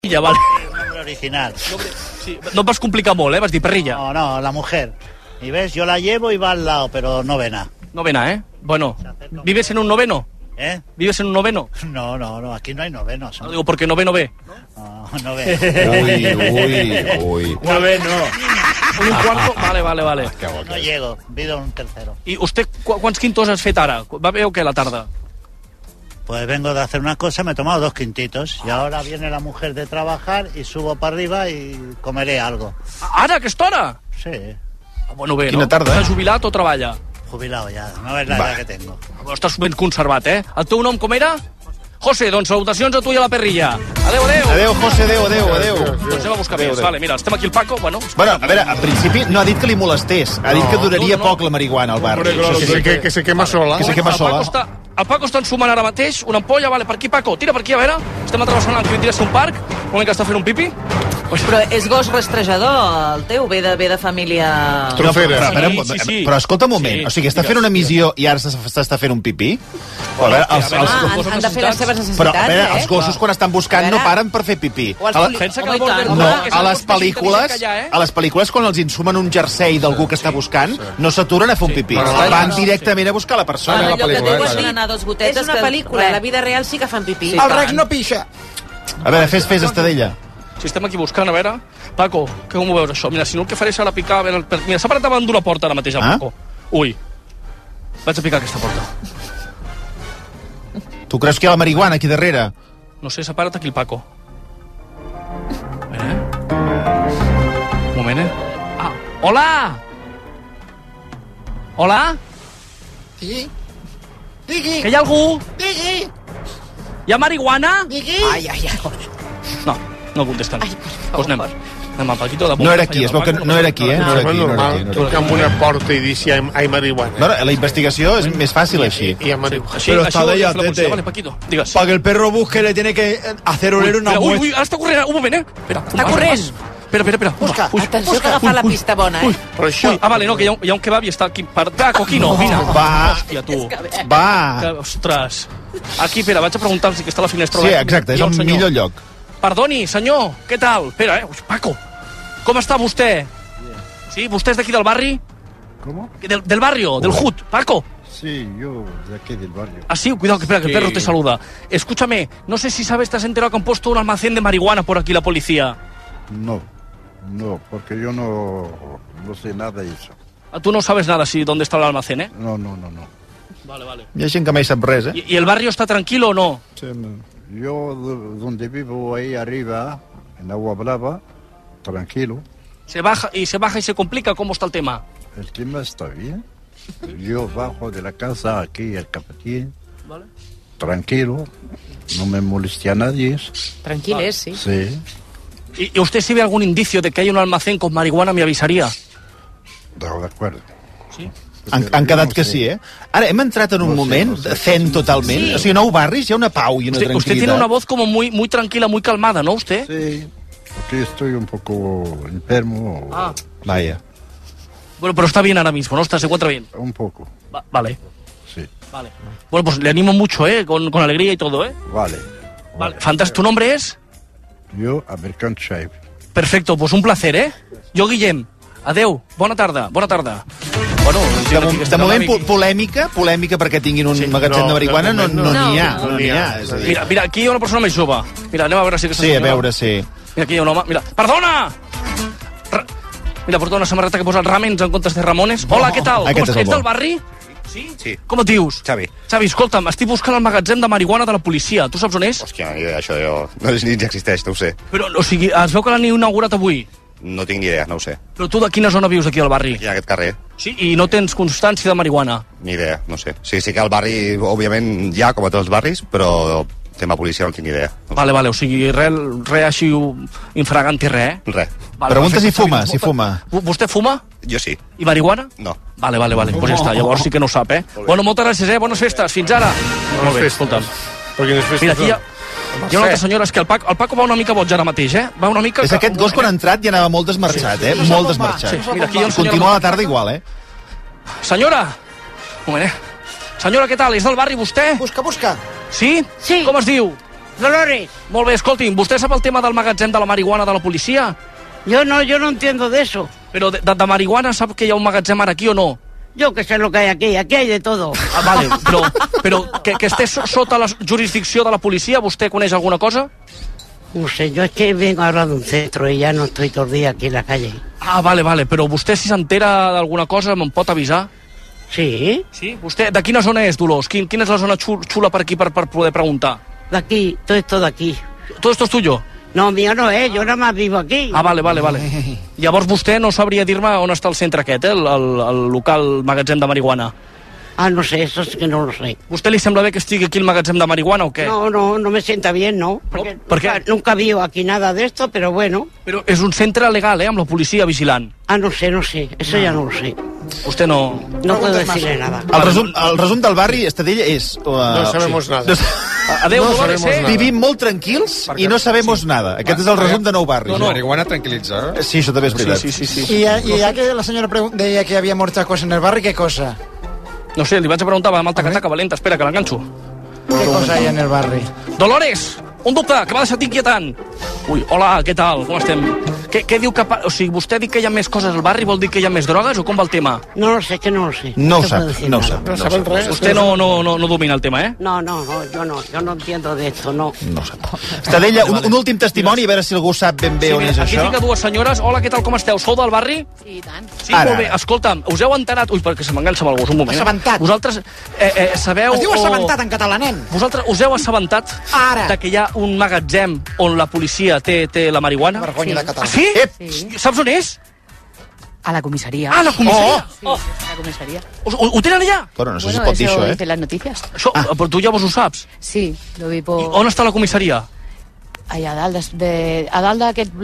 Perrilla, vale. Nombre original. Sí, no et vas complicar molt, vas dir Perrilla. No, la mujer. Y ves, yo la llevo y va al lado, pero novena. Novena, ¿eh? Bueno, ¿vives en un noveno? ¿Eh? ¿Vives en un noveno? No, aquí no hay novenos. No digo porque noveno ve. No ve. Uy. Noveno. Un cuarto? Vale. No llego, vivo un tercero. I usted, quants quintos has fet ara? Va bé o què, la tarda? Pues vengo de hacer una cosa, me he tomado 2 quintitos y ahora viene la mujer de trabajar y subo para arriba y comeré algo. Ara, a aquesta hora? Sí. Bueno, bé, Quina no? tarda, Estàs jubilat o treballa? Jubilado ya, no es la edad que tengo. Estàs ben conservat, eh? El teu nom com era? José, doncs salutacions a tu i a la Perrilla. Adéu. Adéu, José, adéu. Doncs anem a buscar més. Vale, mira, estem aquí el Paco, bueno... Bueno, a veure, al principi no ha dit que li molestés. Ha dit que duraria poc la marihuana al barri. Que se quema sola. Que se quema sola. El Paco està ensumant ara mateix una ampolla, vale, per aquí, Paco, tira per aquí, a veure. Estem atrevessant el Quintires un parc, un moment que està fent un pipi. Però és gos rastrejador, el teu, ve de família... Trofera. Sí. Però escolta un moment, o sigui, està fent una missió i ara s'està fent un pipí? A veure, han de fer les seves necessitats, però, a veure, els gossos quan estan buscant no paren per fer pipí. Pensa que el Border No, Collie, que és a el les gos més intel·ligent que hi ha, a les pel·lícules quan els insumen un jersei d'algú que està buscant, no s'aturen a fer un pipí. Van directament a buscar la persona. Allò que diu és anar 2 gotetes, és una pel·lícula, a la vida real sí que fan pipí. El Rex no pixa. A veure, fes Estadella. Si estem aquí buscant, a veure... Paco, com ho veus, això? Mira, si no el que faré serà picar... Mira, s'ha parat davant d'una porta ara mateix, el Paco. Ui. Vaig a picar aquesta porta. Tu creus que hi ha la marihuana aquí darrere? No sé, s'ha parat aquí el Paco. Un moment, Ah, hola! Hola? Digui. Que hi ha algú? Digui. Hi ha marihuana? Digui. Ai. No contesten. Doncs anem al Paquito de No era aquí, es veu que no era aquí, eh? No era normal trucar amb una porta i dir si hi ha marihuana. Bueno, la investigació és més fàcil així. Hi ha marihuana. Però està d'ella, Tete. Vale, Paquito, digues. Para que el perro busque le tiene que hacer oler una muestra. Ui, ara està corrent, un moment, Espera. Està corrent. Espera. Busca. Atenció que agafa la pista bona, Però això... Vale, no, que hi ha un kebab i està aquí per Coquino, vine. Va. Hòstia, tu. Va. Ostres. Aquí, espera, vaig a preguntar si està a la finestra. Sí, exacte, és el millor lloc. Perdoni, senyor, què tal? Espera, Ui, Paco, com està vostè? Sí, vostè és d'aquí del barri? ¿Cómo? Del barrio, del Hood, Paco. Sí, yo de aquí del barrio. Ah, sí, cuidado, que espera, que el perro te saluda. Escúchame, no sé si sabes, ¿te has enterado que han puesto un almacén de marihuana por aquí la policía? No, porque yo no sé nada de eso. Tú no sabes nada si dónde está el almacén, ¿eh? No. Vale. Hi ha gent que mai sap res, eh? ¿Y el barrio está tranquilo o no? Sí, yo donde vivo ahí arriba, en Agua Brava, tranquilo. Se baja y se complica, ¿cómo está el tema? El clima está bien. Yo bajo de la casa aquí al capetín, Vale. tranquilo, no me molesté a nadie. Tranquil és, sí. Sí, ¿Y usted si ve algún indicio de que hay un almacén con marihuana, me avisaría? de acuerdo. Sí. Han quedat que sí, eh? Ara, hem entrat en un moment zen totalment. Sí. O sigui, a Nou Barris hi ha una pau i una tranquil·litat. Usted tiene una voz como muy tranquila, muy calmada, ¿no, usted? Sí, porque estoy un poco enfermo. Ah. Vaya. Bueno, pero está bien ahora mismo, ¿no? ¿Se encuentra bien? Un poco, Vale. sí. Vale. Bueno, pues le animo mucho, ¿eh? Con alegría y todo, ¿eh? Vale. Fantástico. ¿Tu nombre es? Yo, American Shape. Perfecto, pues un placer, ¿eh? Jo, Guillem. Adeu. Bona tarda. Bueno, de moment polèmica perquè tinguin un magatzem de marihuana no n'hi ha. És a dir... Mira, aquí hi ha una persona més jove. Mira, anem a veure si aquesta senyora... Sí, a veure, sí. Mira, aquí hi ha un home. Mira, perdona! Mira, porta una samarreta que posa el Ramens en comptes de Ramones. Hola, què tal? Ets del barri? Sí. Com et dius? Xavi, escolta'm, estic buscant el magatzem de marihuana de la policia. Tu saps on és? hòstia, ni idea, això no ni existeix, no ho sé. Però, o sigui, es veu que l'han inaugurat avui. No tinc ni idea, no ho sé. Però tu de quina zona vius aquí al barri? Aquí en aquest carrer, Sí, i no tens constància de marihuana. ni idea, no sé. Sí que al barri, òbviament, hi ha, com a tots els barris, però tema policia no tinc ni idea. No Vale, o sigui, res així infragant i res, eh? Res. Pregunta si fuma. Vostè fuma? Jo sí. I marihuana? No. Vale, pues ja està, llavors sí que no ho sap, eh? Bueno, moltes gràcies, eh? Bones festes, fins ara. Molt bé, escolta'm. Mira, aquí hi ha una altra senyora, és que el Paco va una mica boig ara mateix, eh? Va una mica... És aquest gos quan ha entrat ja anava molt desmarxat, eh? Molt desmarxat. Sí, mira, aquí hi ha una senyora... Continua la tarda igual, eh? Senyora! Un moment, eh? Senyora, què tal? És del barri, vostè? Busca. Sí? Sí. Com es diu? Dolores. Molt bé, escolti'm, vostè sap el tema del magatzem de la marihuana de la policia? Yo no entiendo de eso. Però de marihuana sap que hi ha un magatzem ara aquí o no? Yo que sé lo que hay aquí hay de todo. Ah, vale, però que esté sota la jurisdicció de la policia, vostè coneix alguna cosa? No sé, yo es que vengo ahora de un centro y ya no estoy todo el día aquí en la calle. Ah, vale, però vostè si s'entera d'alguna cosa me'n pot avisar? Sí. Sí? Vostè, de quina zona és, Dolors? Quina és la zona xula per aquí per poder preguntar? De aquí, todo esto de aquí. Todo esto es tuyo? No, mío no es, yo nada más vivo aquí. Ah, vale. Llavors vostè no sabria dir-me on està el centre aquest, el local magatzem de marihuana? Ah, no sé, eso es que no lo sé. ¿Vostè li sembla bé que estigui aquí el magatzem de marihuana o què? No me sienta bien, ¿no? Porque ¿Por qué? Nunca vivo aquí nada de esto, pero bueno. Però és un centre legal, amb la policia vigilant. Ah, no sé, eso ya no lo sé. Vostè no... No puedo decirle nada. El resum del barri, Estadella, és... No sabemos nada. Adéu, no Dolores, Vivim molt tranquils i no sabemos nada. Aquest és el resum de Nou Barri. La marihuana tranquil·litza. Sí, això també és veritat. Sí. Y ya que la señora decía que había muchas cosas en el barrio, ¿qué cosa? No sé, li vaig a preguntar amb alta cataca valenta. Espera, que l'enganxo. ¿Qué cosa hay en el barrio? Dolores, un dubte, que m'ha deixat inquietant. Ui, hola, què tal? Com estem? Què diu que... O sigui, vostè ha dit que hi ha més coses al barri, vol dir que hi ha més drogues o com va el tema? No lo sé, que no lo sé. No ho sap. Vostè no domina el tema, eh? No, yo no entiendo de esto, no. No ho sap. Estadella, un últim testimoni, a veure si algú sap ben bé on és aquí això. tinc dues senyores. Hola, què tal, com esteu? Sou del barri? Sí, i tant. Sí, molt bé. Escolta'm, us heu enterat... Ui, perquè se m'enganxa amb algú, un moment. Assabentat. Vosaltres sabeu... Es diu assabentat en català, nen. Vosaltres us heu assabentat de que hi ha un magatzem on la policia té la marihuana? Vergonya de català. Ah, sí? Sí. Saps on és? A la comisaría. Ah, la comisaria? Sí, a la comisaria. Ho tenen allà? Bueno, no sé si es pot dir això, dice las noticias. Això, però tu ja vos ho saps? Sí, lo vi por... On està la comissaria? Allà a dalt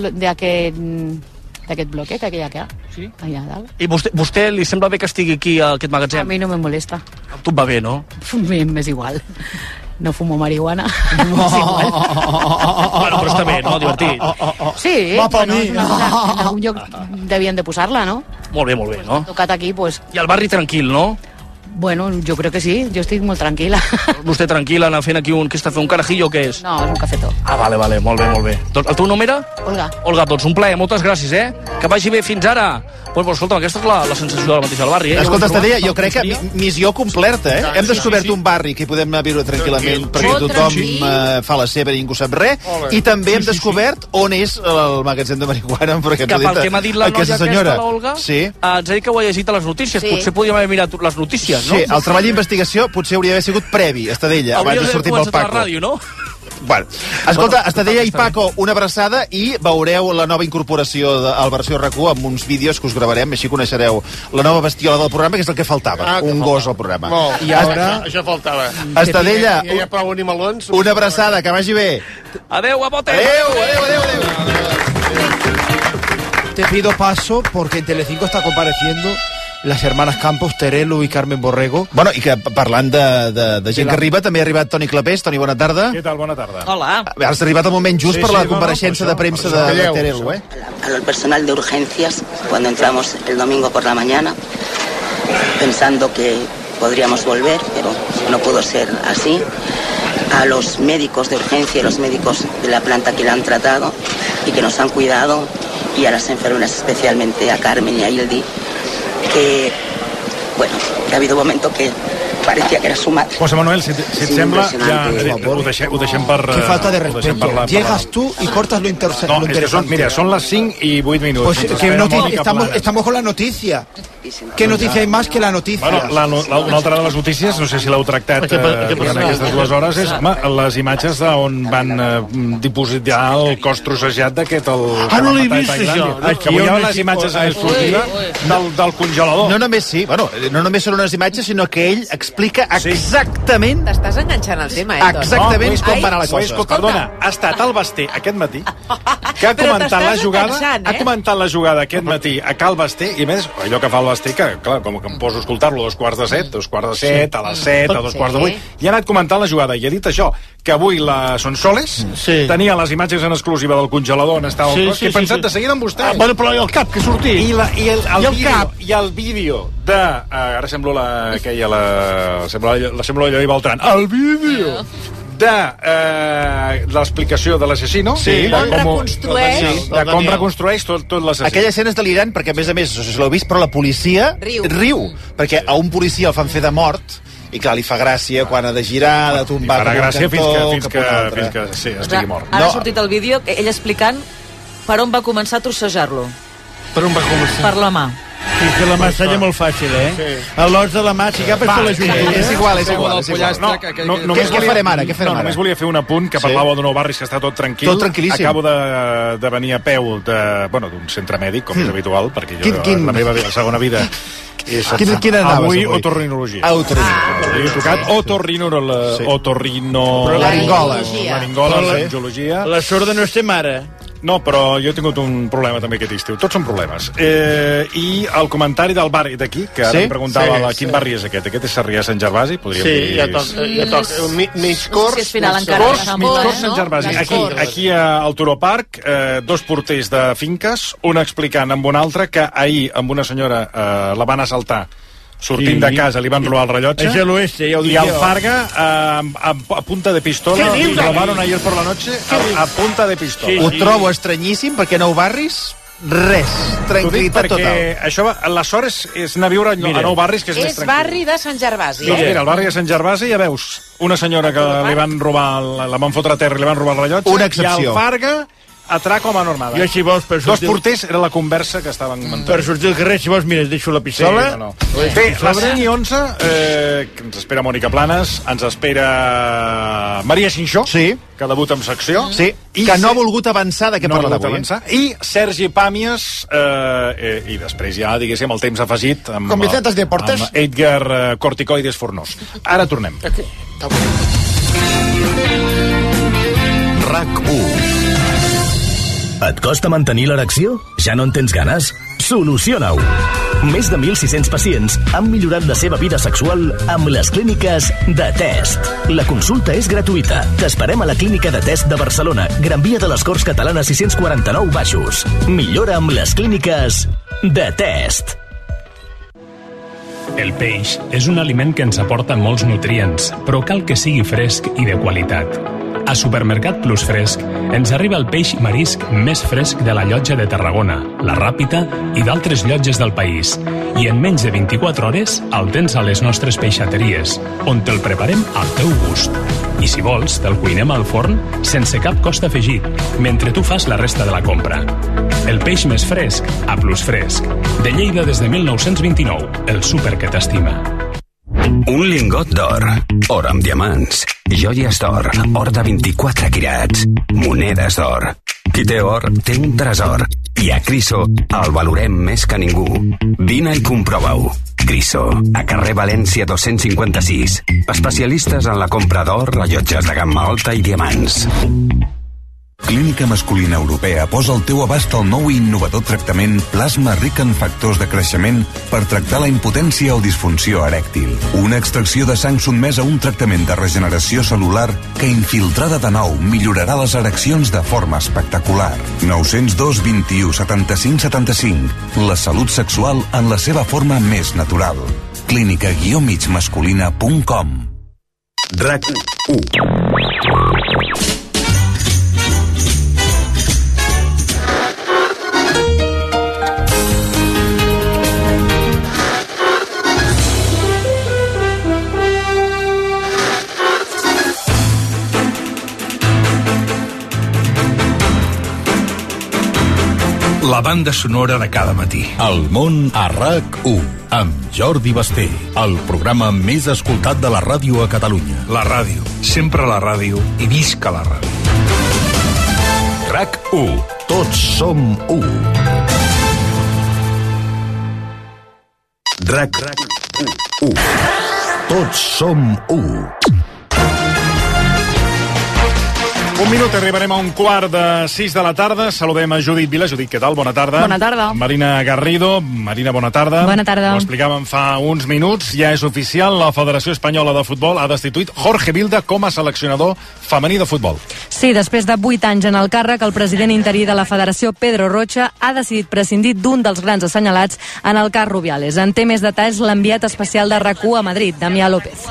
d'aquest bloquet que hi ha. Sí? Allà a dalt. I vostè li sembla bé que estigui aquí a aquest A magatzem? mi no me molesta. A tu et va bé, no? M'és igual. No fumo marihuana. És igual. Bueno, però està bé, no? Divertit. Sí, bueno, en algun lloc devien de posar-la, no? Molt bé, no? Tocat aquí, pues... I el barri tranquil, no? Bueno, yo creo que sí, yo estoy muy tranquila. Vostè tranquil·la, anar fent aquí què està fent, un carajillo o què és? No, és un cafetó. Ah, vale, molt bé. Doncs el teu nom era? Olga. Olga, doncs un plaer, moltes gràcies, Que vagi bé fins ara. Pues, escolta, aquesta és la sensació de la mateixa del barri, Escolta, Estadella, jo crec que missió complerta, Hem descobert un barri que podem anar a viure tranquil·lament perquè tothom fa la seva i ningú sap res, i també hem descobert on és el magatzem de marihuana, perquè que pel que m'ha dit la noia aquesta, l'Olga, sí. Ens ha dit que ho ha llegit a les notícies. Sí. Potser podríem haver mirat les notícies, no? Sí, el treball d'investigació potser hauria d'haver sigut previ, Estadella, abans de sortir pel Paco. La ràdio, no? Bueno, escolta, Estadella i Paco, una abraçada i veureu la nova incorporació al versió RAC1 amb uns vídeos que us gravarem, així coneixereu la nova bestiola del programa, que és el que faltava, un gos al programa. I ara... Això faltava. Estadella, ja hi ha prou animalons. Una abraçada, que vagi bé. Adeu, guapote. Adeu. Te pido paso porque en Telecinco está compareciendo las hermanas Campos, Terelu i Carmen Borrego. Bueno, i que parlant de gent que arriba, també ha arribat Toni Clapés. Toni, bona tarda. Què tal? Bona tarda. Hola. Has arribat al moment just per la compareixença de premsa de Terelu, Al personal de urgencias, cuando entramos el domingo por la mañana, pensando que podríamos volver, pero no pudo ser así. A los médicos de urgencia y los médicos de la planta que la han tratado y que nos han cuidado, y a las enfermeras, especialmente a Carmen y a Hildi, que ha habido un momento que parecía que era su madre. José Manuel, si et sembla, ja ho deixem per... Qué falta de respeto. Llegas tú y cortas lo interesante. No, és que mira, són les 5 i 8 minuts. Pues estamos con la noticia. ¿Qué noticia hay más que la noticia? Bueno, una altra de les notícies, no sé si l'heu tractat en aquestes 2 hores, és les imatges on van dipositar el cos trossejat d'aquest... no l'he vist, això. Que veiem les imatges en exclusiva del congelador. No només són unes imatges, sinó que ell explica exactament... T'estàs enganxant al tema, Exactament com va anar la cosa. Perdona, ha estat al Basté aquest matí, que ha comentat la jugada, ha comentat la jugada aquest matí a Cal Basté, i més, allò que fa el Basté, que clar, com que em poso a escoltar-lo a 6:45, a les 7, a 2:08, i ha anat comentant la jugada, i ha dit això, que avui la Sonsoles tenia les imatges en exclusiva del congelador on estava el cos, que he pensat de seguida amb vostè. Bueno, però el cap, que sortit. I el vídeo de... Ara semblo semblo allò i Beltran. El vídeo de l'explicació de l'assassino. Sí. De com reconstrueix tot l'assassí. Aquella escena és delirant perquè, a més, no sé si l'heu vist, però la policia riu. Perquè a un policia el fan fer de mort i clar, li fa gràcia quan ha de girar, de tombar cap un cantó, fins que estigui mort. Ara ha sortit el vídeo, ell explicant per on va començar a trossejar-lo. Per on va començar? Per la mà. Sí, que la mà es talla molt fàcil, A l'os de la mà, si cap és per la juntura. És igual. Què farem ara? Només volia fer un apunt, que parlava de Nou Barris, que està tot tranquil. Tot tranquil·líssim. Acabo de venir a peu d'un centre mèdic, com és habitual, perquè jo, la meva segona vida... Quina anaves avui? Otorrinologia. He tocat laringòleg, la sorda no estem ara. No, però jo he tingut un problema també aquest estiu. Tots són problemes. I el comentari del barri d'aquí, que ara em preguntava quin barri és aquest. Aquest és Sarrià Sant Gervasi, podríem dir. Ja toca. Mig cors, Sant Gervasi. Aquí al Turó Park, dos porters de finques, un explicant amb un altre que ahir amb una senyora la van assaltar sortint de casa, li van robar el rellotge. És a l'oeste, ja ho dic jo. I al Farga, a punta de pistola, li robaron ayer por la noche a punta de pistola. Ho trobo estranyíssim, perquè Nou Barris, res. Tranquil·litat total. Perquè això, la sort és anar a viure a Nou Barris, que és més tranquil. És barri de Sant Gervasi. Mira, al barri de Sant Gervasi ja veus una senyora que li van robar, la van fotre a terra i li van robar el rellotge. Una excepció. I al Farga... atrac com a normal. Jo, si vols, per sortir... Dos porters era la conversa que estaven mantenint. Per sortir al carrer, si vols, mira, deixo la pistola. Sí, Bé, les 5 i 11, ens espera Mònica Planes, ens espera Maria Xinxó, que debuta amb secció. Sí, que no ha volgut avançar de què parla d'avui. I Sergi Pàmies, i després ja, diguéssim, el temps afegit amb Edgar Corticoides Fornós. Ara tornem. RAC1. Et costa mantenir l'erecció? Ja no en tens ganes? Soluciona-ho! Més de 1.600 pacients han millorat la seva vida sexual amb les clíniques de Test. La consulta és gratuïta. T'esperem a la clínica de Test de Barcelona, Gran Via de les Corts Catalanes 649 Baixos. Millora amb les clíniques de Test. El peix és un aliment que ens aporta molts nutrients, però cal que sigui fresc i de qualitat. A Supermercat Plus Fresc ens arriba el peix marisc més fresc de la Llotja de Tarragona, la Ràpita i d'altres llotges del país. I en menys de 24 hores el tens a les nostres peixateries, on te'l preparem al teu gust. I si vols, te'l cuinem al forn sense cap cost afegit, mentre tu fas la resta de la compra. El peix més fresc a Plus Fresc. De Lleida des de 1929, el súper que t'estima. Un lingot d'or, or amb diamants, joies d'or, or de 24 quirats, monedes d'or. Qui té or, té un tresor. I a Criso el valorem més que ningú. Vine i comprova-ho. Criso, a carrer València 256. Especialistes en la compra d'or, rellotges de gamma alta i diamants. Clínica Masculina Europea posa al teu abast el nou i innovador tractament plasma ric en factors de creixement per tractar la impotència o disfunció erèctil. Una extracció de sang sotmesa a un tractament de regeneració cel·lular que, infiltrada de nou, millorarà les ereccions de forma espectacular. 902 21 75 75. La salut sexual en la seva forma més natural. clínica-migmasculina.com. RAC1. La banda sonora de cada matí. El món a RAC1, amb Jordi Basté, el programa més escoltat de la ràdio a Catalunya. La ràdio, sempre la ràdio i visca la ràdio. RAC1, tots som u. RAC1, tots som u. Un minut, arribarem a 5:45 de la tarda. Saludem a Judit Vila. Judit, què tal? Bona tarda. Bona tarda. Marina Garrido. Marina, bona tarda. Bona tarda. Ho explicàvem fa uns minuts. Ja és oficial, la Federació Espanyola de Futbol ha destituït Jorge Vilda com a seleccionador femení de futbol. Sí, després de 8 anys en el càrrec, el president interí de la Federació, Pedro Rocha, ha decidit prescindir d'un dels grans assenyalats en el cas Rubiales. En té més detalls l'enviat especial de RAC1 a Madrid, Damià López.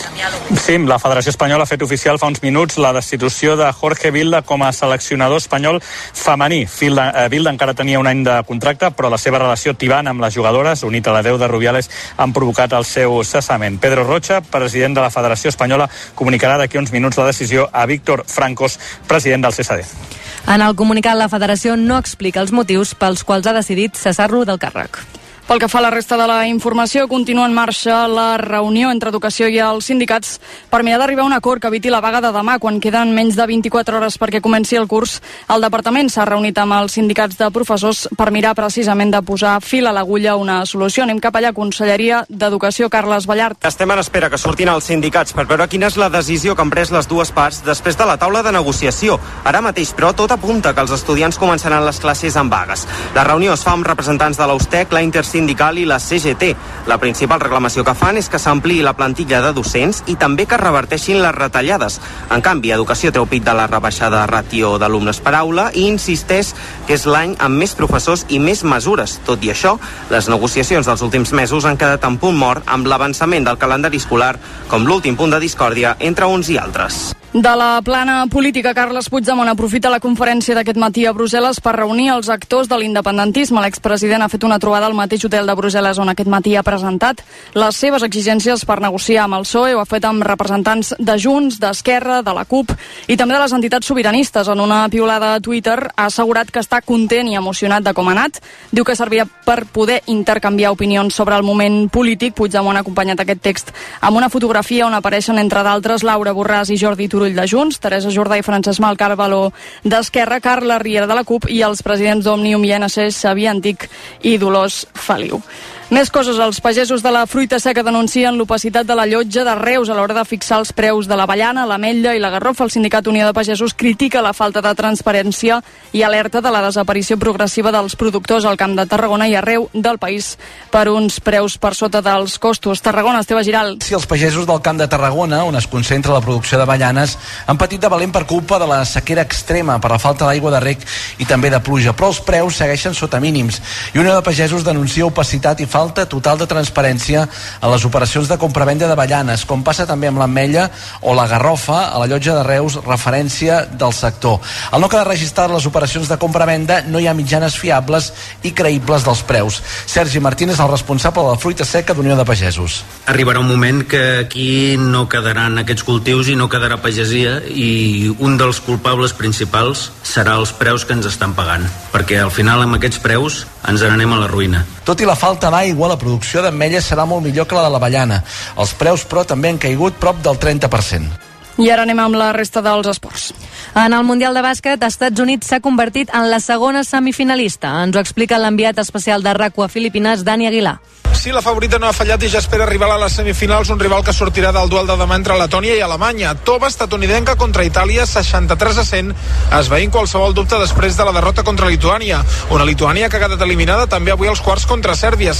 Sí, la Federació Espanyola ha fet oficial fa uns minuts la destitució de Jorge Vilda com a seleccionador espanyol femení. Vilda encara tenia un any de contracte, però la seva relació tibant amb les jugadores, unit a la deu de Rubiales, han provocat el seu cessament. Pedro Rocha, president de la Federació Espanyola, comunicarà d'aquí uns minuts la decisió a Víctor Francos, president del CSD. En el comunicat, la Federació no explica els motius pels quals ha decidit cessar-lo del càrrec. Pel que fa a la resta de la informació, continua en marxa la reunió entre Educació i els sindicats per mirar d'arribar a un acord que eviti la vaga de demà, quan queden menys de 24 hores perquè comenci el curs. El departament s'ha reunit amb els sindicats de professors per mirar precisament de posar fil a l'agulla a una solució. Anem cap allà, Conselleria d'Educació, Carles Ballart. Estem en espera que surtin els sindicats per veure quina és la decisió que han pres les dues parts després de la taula de negociació. Ara mateix, però, tot apunta que els estudiants començaran les classes amb vagues. La reunió es fa amb representants de l'USTEC, la Intersindical i la CGT. La principal reclamació que fan és que s'ampliï la plantilla de docents i també que reverteixin les retallades. En canvi, Educació treu pit de la rebaixada ràtio d'alumnes per aula i insisteix que és l'any amb més professors i més mesures. Tot i això, les negociacions dels últims mesos han quedat en punt mort amb l'avançament del calendari escolar com l'últim punt de discòrdia entre uns i altres. De la plana política, Carles Puigdemont aprofita la conferència d'aquest matí a Brussel·les per reunir els actors de l'independentisme. L'expresident ha fet una trobada al mateix hotel de Brussel·les on aquest matí ha presentat les seves exigències per negociar amb el PSOE. Ho ha fet amb representants de Junts, d'Esquerra, de la CUP i també de les entitats sobiranistes. En una piulada a Twitter ha assegurat que està content i emocionat de com ha anat. Diu que servirà per poder intercanviar opinions sobre el moment polític. Puigdemont ha acompanyat aquest text amb una fotografia on apareixen, entre d'altres, Laura Borràs i Jordi Turull de Junts, Teresa Jordà i Francesc Malcarvaló d'Esquerra, Carla Riera de la CUP i els presidents d'Òmnium i NC, Xavier Antic i Dolors Feliu. Més coses. Els pagesos de la fruita seca denuncien l'opacitat de la llotja de Reus a l'hora de fixar els preus de l'avellana, l'ametlla i la garrofa. El Sindicat Unió de Pagesos critica la falta de transparència i alerta de la desaparició progressiva dels productors al Camp de Tarragona i arreu del país per uns preus per sota dels costos. Tarragona, Esteve Giral. Si els pagesos del Camp de Tarragona, on es concentra la producció d'avellanes, han patit de valent per culpa de la sequera extrema, per la falta d'aigua de reg i també de pluja, però els preus segueixen sota mínims. I Unió de Pagesos denuncia opacitat i falta total de transparència a les operacions de compravenda d'avellanes, com passa també amb l'ametlla o la garrofa a la llotja de Reus, referència del sector. Al no quedar registrat les operacions de compravenda, no hi ha mitjanes fiables i creïbles dels preus. Sergi Martínez, el responsable de la fruita seca d'Unió de Pagesos. Arribarà un moment que aquí no quedaran aquests cultius i no quedarà pagesia, i un dels culpables principals serà els preus que ens estan pagant, perquè al final amb aquests preus ens n'anem a la ruïna. Tot i la falta d'aigua, la producció d'ametlla serà molt millor que la de l'avellana. Els preus, però, també han caigut prop del 30%. I ara anem amb la resta dels esports. En el Mundial de Bàsquet, Estats Units s'ha convertit en la segona semifinalista. Ens ho explica l'enviat especial de RAC1 a Filipines, Dani Aguilar. Sí, la favorita no ha fallat i ja espera arribar a les semifinals, un rival que sortirà del duel de demà entre Letònia i Alemanya. Tova estatunidenca contra Itàlia, 63-100, esvaint qualsevol dubte després de la derrota contra Lituània. Una Lituània que ha quedat eliminada també avui als quarts contra Sèrbia,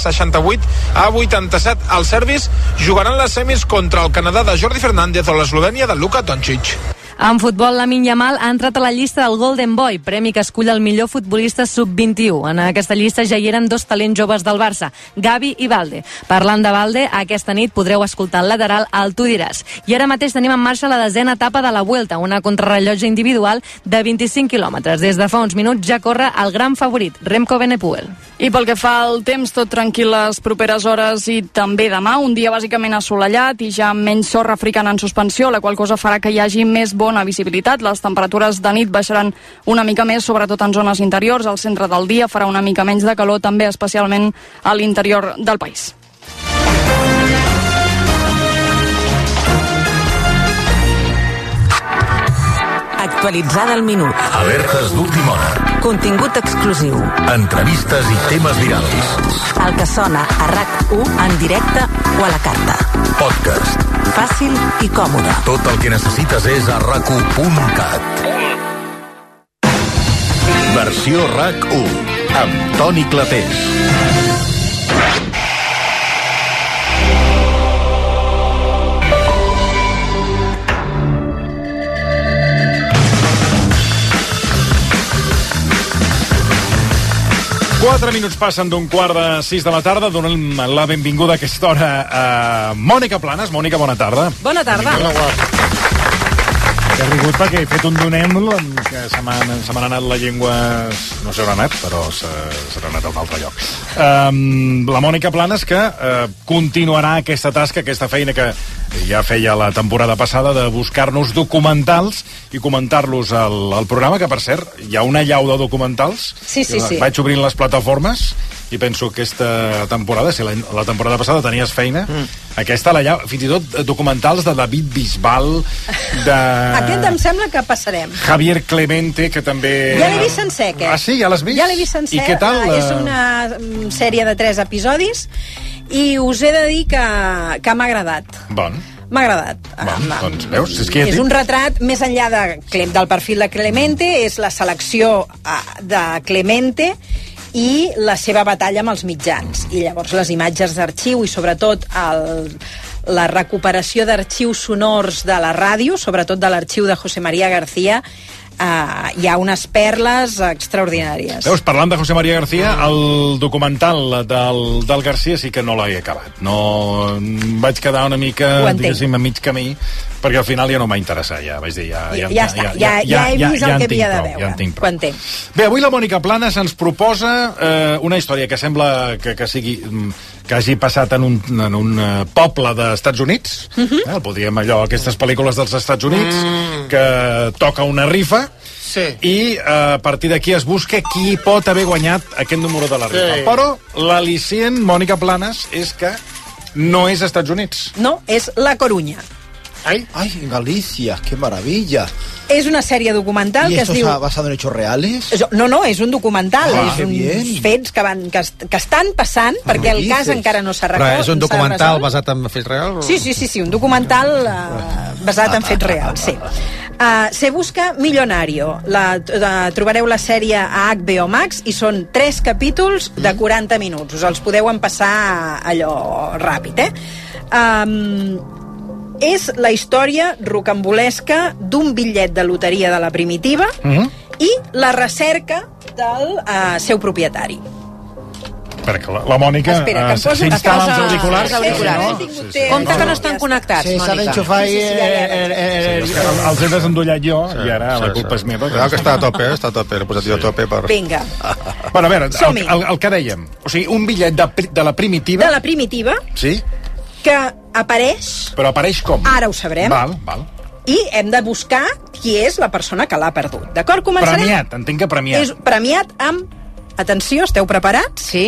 68-87. Els serbis jugaran les semis contra el Canadà de Jordi Fernández o l'Eslovènia de Luka Doncic. En futbol, Lamine Yamal ha entrat a la llista del Golden Boy, premi que escull el millor futbolista sub-21. En aquesta llista ja hi eren dos talents joves del Barça, Gavi i Balde. Parlant de Balde, aquesta nit podreu escoltar el lateral al Tu diràs. I ara mateix tenim en marxa la 10a etapa de la Vuelta, una contrarrellotge individual de 25 quilòmetres. Des de fa uns minuts ja corre el gran favorit, Remco Evenepoel. I pel que fa al temps, tot tranquil les properes hores i també demà, un dia bàsicament assolellat i ja amb menys sorra africana en suspensió, la qual cosa farà que hi hagi més bona visibilitat. Les temperatures de nit baixaran una mica més, sobretot en zones interiors. Al centre del dia farà una mica menys de calor, també especialment a l'interior del país. Actualitzada al minut. Alertes d'última hora. Contingut exclusiu. Entrevistes i temes virals. El que sona a RAC1 en directe o a la carta. Podcast. Fàcil i còmode. Tot el que necessites és a RAC1.cat. Versió RAC1 amb Toni Clapés. Quatre minuts passen d'un 5:15 de la tarda. Donem la benvinguda a aquesta hora a Mònica Planes. Mònica, bona tarda. Bona tarda. He rigut perquè he fet un donem que se m'han anat la llengua... No sé on ha anat, però se n'ha anat a un altre lloc. La Mònica Planes, que continuarà aquesta tasca, aquesta feina que ja feia la temporada passada, de buscar-nos documentals i comentar-los al programa, que, per cert, hi ha una llau de documentals. Sí. Vaig obrint les plataformes i penso que aquesta temporada, si la temporada passada tenies feina, aquesta la llau, fins i tot documentals de David Bisbal, de... Aquest em sembla que passarem. Javier Clemente, que també... Ja l'he vist sencer, aquest. Ah, sí? Ja l'has vist? Ja l'he vist sencer. I què tal? És una sèrie de 3 episodis i us he de dir que m'ha agradat. Bon. M'ha agradat. Doncs, veus? És un retrat, més enllà del perfil de Clemente, és la selecció de Clemente i la seva batalla amb els mitjans. I llavors les imatges d'arxiu i sobretot la recuperació d'arxius sonors de la ràdio, sobretot de l'arxiu de José María García, hi ha unes perles extraordinàries. Veus, parlant de José María García, el documental del García sí que no l'he acabat. No, vaig quedar una mica, diguéssim, a mig camí, perquè al final ja no m'ha interessat, ja vaig dir, ja he vist el que havia de veure. Ja en tinc prou. Bé, avui la Mònica Planes ens proposa una història que sembla que sigui... que hagi passat en un poble dels Estats Units. Podríem allò, aquestes pel·lícules dels Estats Units, que toca una rifa, i a partir d'aquí es busca qui pot haver guanyat aquest número de la rifa. Però l'al·licient, Mònica Planes, és que no és Estats Units. No, és La Coruña. Ay, Galicia, qué maravilla. És una sèrie documental que es diu... ¿Y esto está basado en hechos reales? No, és un documental. És uns fets que estan passant, perquè el cas encara no s'ha resolt. Però és un documental basat en fets reals? Sí, un documental basat en fets reals, sí. Se busca Millonario. Trobareu la sèrie a HBO Max i són 3 capítols de 40 minuts. Us els podeu empassar allò ràpid, És la història rocambolesca d'un bitllet de loteria de la Primitiva i la recerca del seu propietari. Perquè la Mònica s'instal·la els auriculars. Compte que no estan connectats, Mònica. S'ha d'enxufar Els he desendollat jo i ara la culpa és meva. Que està a tope, l'he posat jo a tope per... Vinga. Bueno, a veure, el que dèiem, o sigui, un bitllet de la Primitiva... De la Primitiva. Sí. Que apareix... Però apareix com? Ara ho sabrem. Val. I hem de buscar qui és la persona que l'ha perdut. D'acord? Començarem... Premiat, entenc que premiat. És premiat amb... Atenció, esteu preparats? Sí.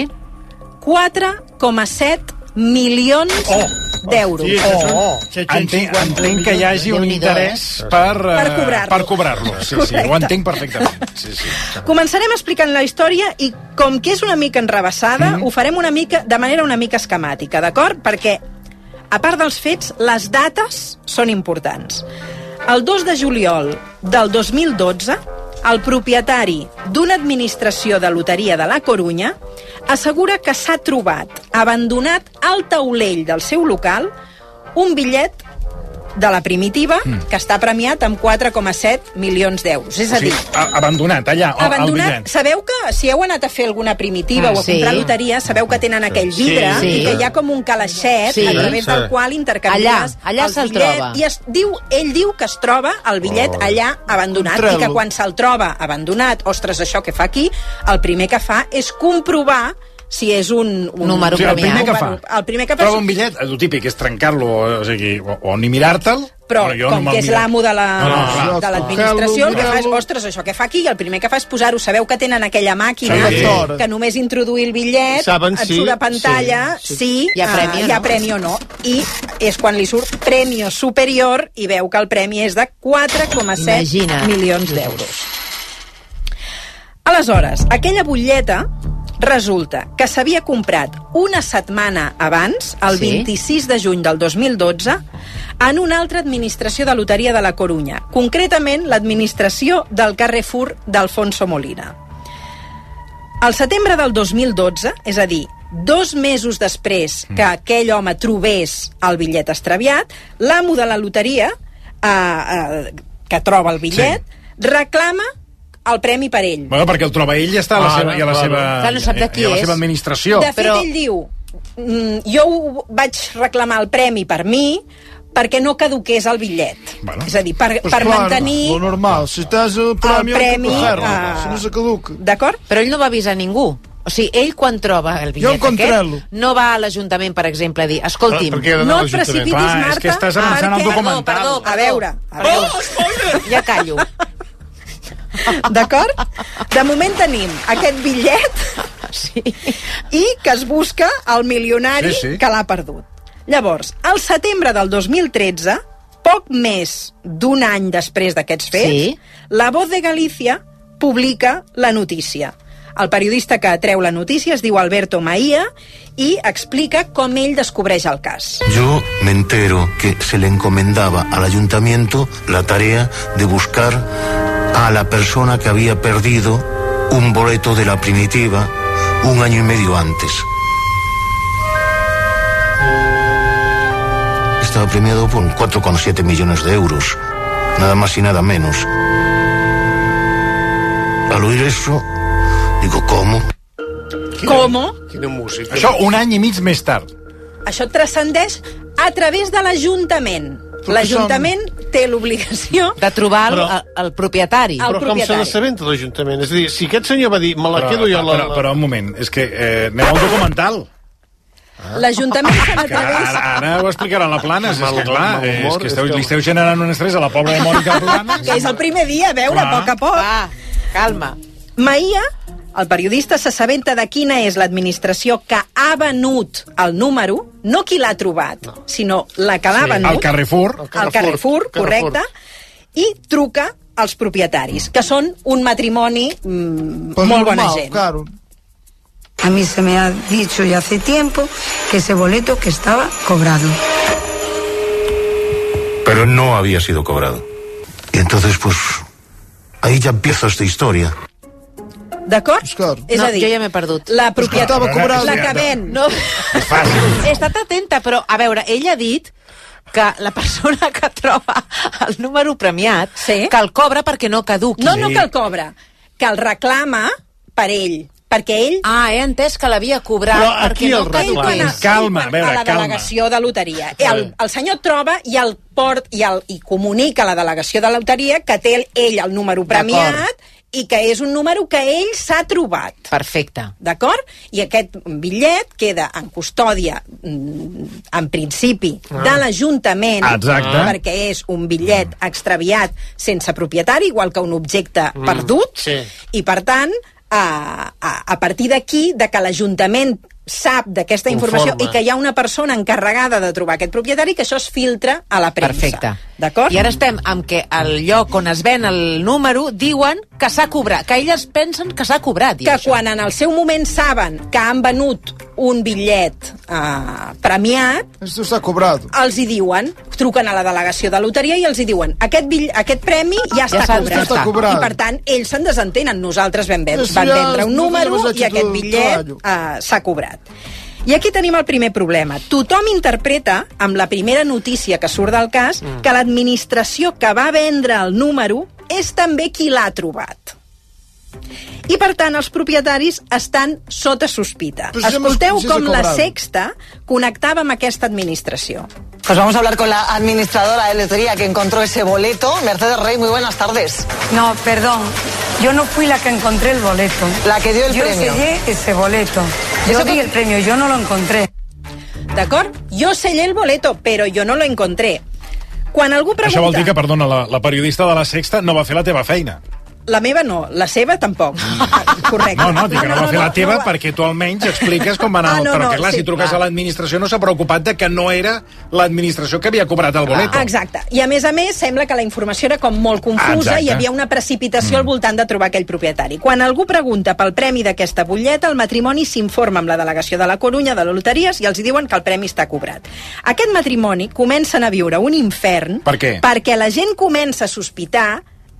4,7 milions d'euros. Entenc que hi hagi un interès per cobrar-lo. Sí, ho entenc perfectament. Començarem explicant la història i com que és una mica enrevessada, ho farem de manera una mica esquemàtica, d'acord? Perquè, a part dels fets, les dates són importants. El 2 de juliol del 2012, el propietari d'una administració de loteria de La Corunya assegura que s'ha trobat abandonat al taulell del seu local un bitllet de la Primitiva que està premiat amb 4,7 milions d'euros. És a dir... Abandonat, allà, el bitllet. Sabeu que si heu anat a fer alguna primitiva o a comprar loteria, sabeu que tenen aquell vidre i que hi ha com un calaixet a través del qual intercanvies el bitllet. I ell diu que es troba el bitllet allà abandonat i que quan se'l troba abandonat, ostres, això que fa aquí, el primer que fa és comprovar si és un número premiat. El primer que fa... Troba un bitllet, el típic és trencar-lo, o ni mirar-te'l, però com que és l'amo de l'administració, el que fa és, ostres, això que fa aquí, i el primer que fa és posar-ho. Sabeu que tenen aquella màquina que només introduir el bitllet et surt a pantalla si hi ha premi o no. I és quan li surt premi superior i veu que el premi és de 4,7 milions d'euros. Aleshores, aquella butlleta resulta que s'havia comprat una setmana abans, el 26 de juny del 2012, en una altra administració de loteria de La Corunya, concretament l'administració del Carrefour d'Alfonso Molina. Al setembre del 2012, és a dir, 2 mesos després que aquell home trobés el bitllet extraviat, l'amo de la loteria, que troba el bitllet, reclama el premi per ell. Bueno, perquè el troba ell i està a la seva administració. De fet, ell diu, jo vaig reclamar el premi per mi, perquè no caduqués el bitllet. Bueno. És a dir, per mantenir... Lo normal, si tens el premi si no se caduca. D'acord? Però ell no va avisar ningú. O sigui, ell quan troba el bitllet aquest, no va a l'Ajuntament, per exemple, a dir, escolti'm, no et precipitis, Marta, és que estàs avançant el documental. Perdó. A veure. Ja callo. D'acord? De moment tenim aquest bitllet i que es busca el milionari que l'ha perdut. Llavors, al setembre del 2013, poc més d'un any després d'aquests fets, La Voz de Galícia publica la notícia. El periodista que treu la notícia es diu Alberto Maía i explica com ell descobreix el cas. Yo me entero que se le encomendaba al ayuntamiento la tarea de buscar a la persona que había perdido un boleto de la primitiva 1 año y medio antes. Estaba premiado por 4,7 millones de euros, nada más y nada menos. Al oír eso, digo, ¿cómo? Quina música. Això un any i mig més tard. Això trascendeix a través de l'Ajuntament. L'Ajuntament té l'obligació de trobar el propietari. Però com se n'assabenta l'Ajuntament? És a dir, si aquest senyor va dir, me la quedo jo... Però un moment, és que anem al documental. L'Ajuntament se n'atreveix... Ara ho explicaran la Planes, és que clar, és que li esteu generant un estrès a la pobra de Mònica Planes. Que és el primer dia, a veure, a poc a poc. Va, calma. Maía, el periodista, s'assabenta de quina és l'administració que ha venut el número, no qui l'ha trobat, sinó la que l'ha venut. El Carrefour. El Carrefour, correcte. I truca als propietaris, que són un matrimoni molt bona gent. Claro. A mí se me ha dicho ya hace tiempo que ese boleto que estaba cobrado. Pero no había sido cobrado. Y entonces, pues, ahí ya empieza esta historia. D'acord? És a dir, jo ja m'he perdut. La propietat, la que ven. No. He estat atenta, però, a veure, ell ha dit que la persona que troba el número premiat, que el cobra perquè no caduqui. No que el cobra, que el reclama per ell. Perquè ell... he entès que l'havia cobrat. Però aquí el reclama. Calma, a veure, calma. A la delegació de loteria. El senyor troba i el port i comunica a la delegació de loteria que té ell el número premiat i que és un número que ell s'ha trobat. Perfecte. D'acord? I aquest bitllet queda en custòdia, en principi, de l'Ajuntament, perquè és un bitllet extraviat sense propietari, igual que un objecte perdut, i per tant, a partir d'aquí, de que l'Ajuntament sap d'aquesta informació i que hi ha una persona encarregada de trobar aquest propietari, que això es filtra a la premsa. Perfecte. D'acord? I ara estem amb que al lloc on es ven el número diuen que s'ha cobrat, que elles pensen que s'ha cobrat. Que quan en el seu moment saben que han venut un bitllet premiat, esto s'ha cobrat. Els hi diuen, truquen a la delegació de loteria i els hi diuen, aquest premi ja està cobrat. I per tant, ells se'n desentenen. Nosaltres van vendre un número i aquest bitllet s'ha cobrat. I aquí tenim el primer problema. Tothom interpreta, amb la primera notícia que surt del cas, que l'administració que va vendre el número és també qui l'ha trobat. I, per tant, els propietaris estan sota sospita. Escolteu com La Sexta connectava amb aquesta administració. Pues vamos a hablar con la administradora de lotería que encontró ese boleto. Mercedes Rey, muy buenas tardes. No, perdón. Yo no fui la que encontré el boleto. La que dio el premio. Yo sellé ese boleto. Yo di el premio, yo no lo encontré. D'acord? Jo sellé el boleto, però jo no lo encontré. Quan algú pregunta... Això vol dir que, perdona, la periodista de La Sexta no va fer la teva feina. La meva no, la seva tampoc. Correcte. No, dic que no va fer la teva perquè tu almenys expliques com va anar. Però que clar, si truques a l'administració no s'ha preocupat de que no era l'administració que havia cobrat el boleto. Exacte. I a més, sembla que la informació era com molt confusa i hi havia una precipitació al voltant de trobar aquell propietari. Quan algú pregunta pel premi d'aquesta butlleta, el matrimoni s'informa amb la delegació de la Corunya, de les loteries, i els diuen que el premi està cobrat. Aquest matrimoni comencen a viure un infern. Per què? Perquè la gent comença a sospitar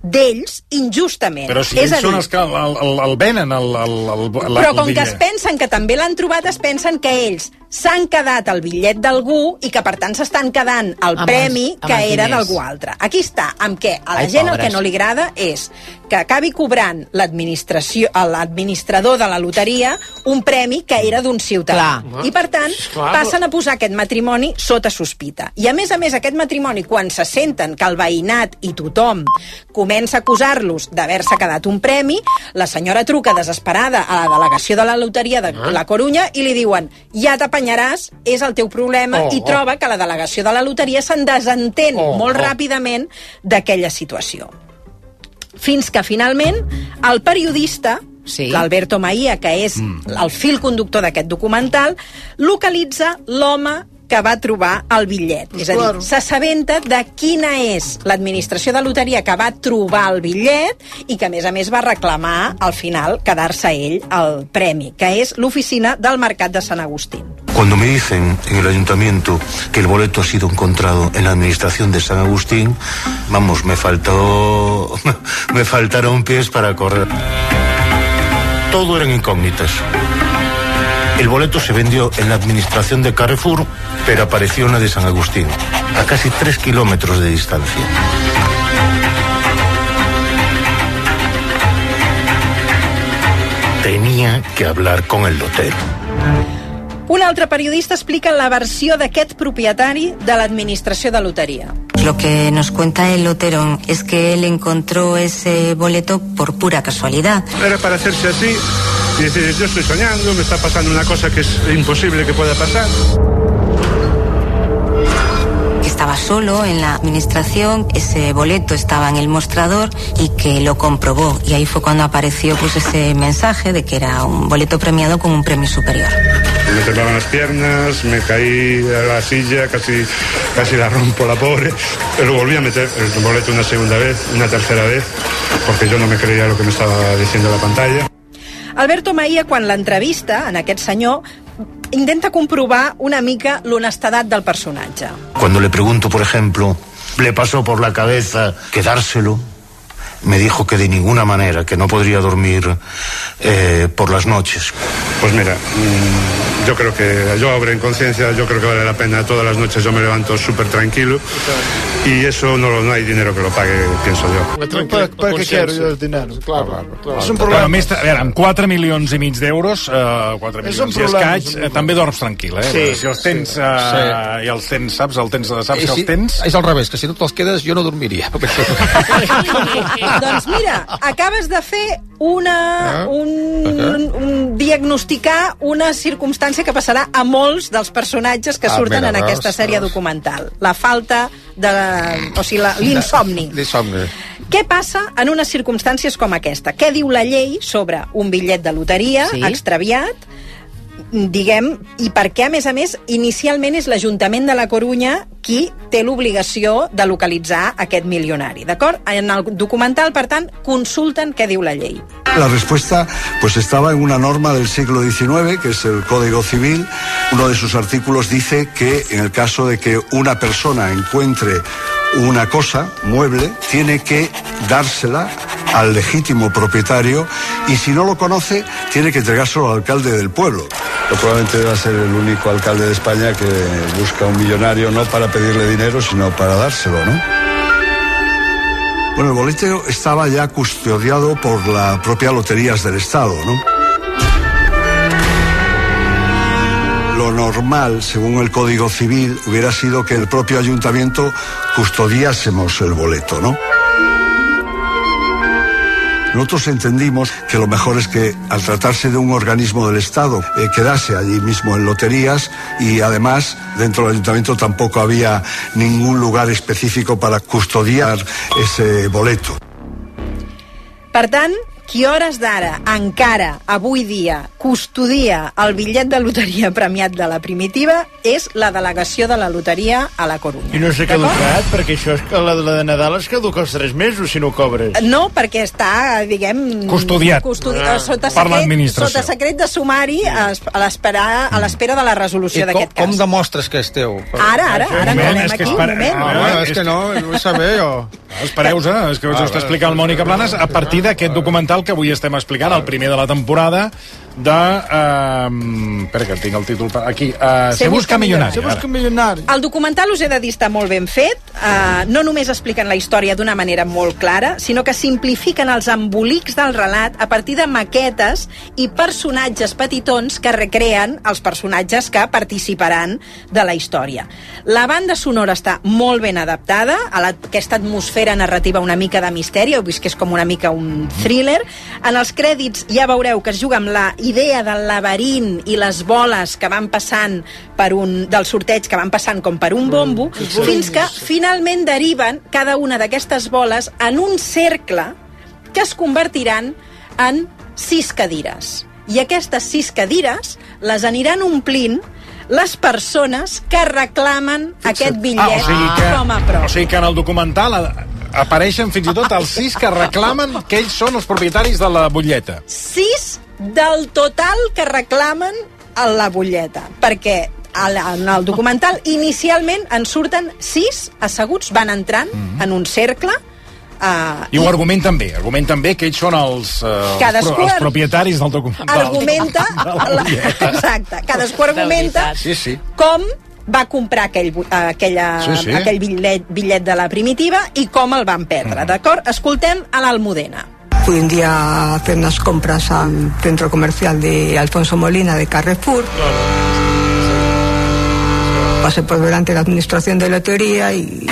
d'ells injustament. Però si ells són els que el venen, però com que es pensen que també l'han trobat, es pensen que ells s'han quedat el bitllet d'algú i que per tant s'estan quedant el premi que era d'algú altre. Aquí està, amb què a la gent el que no li agrada és que acabi cobrant l'administrador de la loteria un premi que era d'un ciutadà. I per tant passen a posar aquest matrimoni sota sospita. I a més, aquest matrimoni, quan se senten que el veïnat i tothom comença a acusar-los d'haver-se quedat un premi, la senyora truca desesperada a la delegació de la loteria de La Corunya i li diuen: ja t'apanyaràs, és el teu problema, i troba que la delegació de la loteria se'n desentén molt ràpidament d'aquella situació. Fins que finalment el periodista, l'Alberto Maía, que és el fil conductor d'aquest documental, localitza l'home que va trobar el bitllet. És a dir, s'assabenta de quina és l'administració de loteria que va trobar el bitllet i que, a més, va reclamar al final quedar-se ell el premi, que és l'oficina del Mercat de Sant Agustín. Cuando me dicen en el ayuntamiento que el boleto ha sido encontrado en la administración de San Agustín, vamos, me faltaron pies para correr. Todo eran incógnitas. El boleto se vendió en la administración de Carrefour, pero apareció en la de San Agustín, a casi 3 kilómetros de distancia. Tenía que hablar con el lotero. Un altre periodista explica la versió d'aquest propietari de l'administració de loteria. Lo que nos cuenta el lotero es que él encontró ese boleto por pura casualidad. Era para hacerse así y decir: yo estoy soñando, me está pasando una cosa que es imposible que pueda pasar. Estaba solo en la administración, ese boleto estaba en el mostrador y que lo comprobó. Y ahí fue cuando apareció ese mensaje de que era un boleto premiado con un premio superior. Me temblaban las piernas, me caí a la silla, casi la rompo, la pobre, pero volví a meter el boleto una segunda vez, una tercera vez, porque yo no me creía lo que me estaba diciendo la pantalla. Alberto Maía, quan l'entrevista en aquest senyor, intenta comprobar una mica l'honestedat del personatge. Cuando le pregunto, por ejemplo, ¿le pasó por la cabeza quedárselo? Me dijo que de ninguna manera, que no podría dormir por las noches. Pues mira, yo creo que, yo ahora en conciencia, yo creo que vale la pena. Todas las noches yo me levanto súper tranquilo y eso no hay dinero que lo pague, pienso yo. ¿Para qué quiero yo el dinero? Claro. És un problema. Però, a més, a veure, amb 4 milions i mig d'euros, 4 milions i escaig, també dorms tranquil, eh? Sí. Si els tens, i els tens, saps que els tens... És al revés, que si no te'ls quedes jo no dormiria. Doncs mira, acabes de fer diagnosticar una circumstància que passarà a molts dels personatges que surten en aquesta sèrie documental. La falta de... o sigui, l'insomni. L'insomni. Què passa en unes circumstàncies com aquesta? Què diu la llei sobre un bitllet de loteria extraviat? Diguem, i per què, a més, inicialment és l'Ajuntament de La Corunya qui té l'obligació de localitzar aquest milionari, d'acord? En el documental, per tant, consulten què diu la llei. La respuesta pues estaba en una norma del siglo XIX, que es el Código Civil. Uno de sus artículos dice que en el caso de que una persona encuentre una cosa mueble, tiene que dársela al legítimo propietario y si no lo conoce, tiene que entregárselo al alcalde del pueblo. Probablemente va a ser el único alcalde de España que busca un millonario no para pedirle dinero, sino para dárselo, ¿no? Bueno, el boleto estaba ya custodiado por la propia Loterías del Estado, ¿no? Lo normal, según el Código Civil, hubiera sido que el propio ayuntamiento custodiásemos el boleto, ¿no? Nosotros entendimos que lo mejor es que, al tratarse de un organismo del Estado, quedase allí mismo en Loterías y, además, dentro del ayuntamiento tampoco había ningún lugar específico para custodiar ese boleto. Per tant, qui hores d'ara, encara, avui dia, custodia el bitllet de loteria premiat de la Primitiva és la delegació de la loteria a la Corunya. I no s'ha caducat, perquè això és que la de Nadal es caduca els 3 mesos si no cobres. No, perquè està, diguem... Custodiat. Per l'administració. Sota secret de sumari a l'espera de la resolució d'aquest cas. Com demostres que és teu? Ara, tornem aquí, un moment. És que no vull saber jo. Espereu-se, és que us ho està explicant el Mònica Planes a partir d'aquest documental que avui estem explicant, el primer de la temporada de... espera que tinc el títol aquí. Se busca milionari. El documental, us he de dir, està molt ben fet. No només expliquen la història d'una manera molt clara, sinó que simplifiquen els embolics del relat a partir de maquetes i personatges petitons que recreen els personatges que participaran de la història. La banda sonora està molt ben adaptada a aquesta atmosfera narrativa una mica de misteri, heu vist que és com una mica un thriller. En els crèdits ja veureu que es juga amb la idea del laberint i les boles que van passant del sorteig, que van passant com per un bombo, fins que finalment deriven cada una d'aquestes boles en un cercle que es convertiran en 6 cadires. I aquestes 6 cadires les aniran omplint les persones que reclamen aquest bitllet com a prova. O sigui que en el documental apareixen fins i tot els 6 que reclamen que ells són els propietaris de la butlleta. 6 del total que reclamen a la butlleta, perquè en el documental inicialment en surten 6 asseguts, van entrant en un cercle. I ho argumenten bé que ells són els propietaris del documental. Cadascú argumenta com va comprar aquell bitllet de la Primitiva i com el van perdre, d'acord? Escoltem a l'Almudena. Fui un día a hacer unas compras al centro comercial de Alfonso Molina de Carrefour. Pasé por delante de la administración de lotería y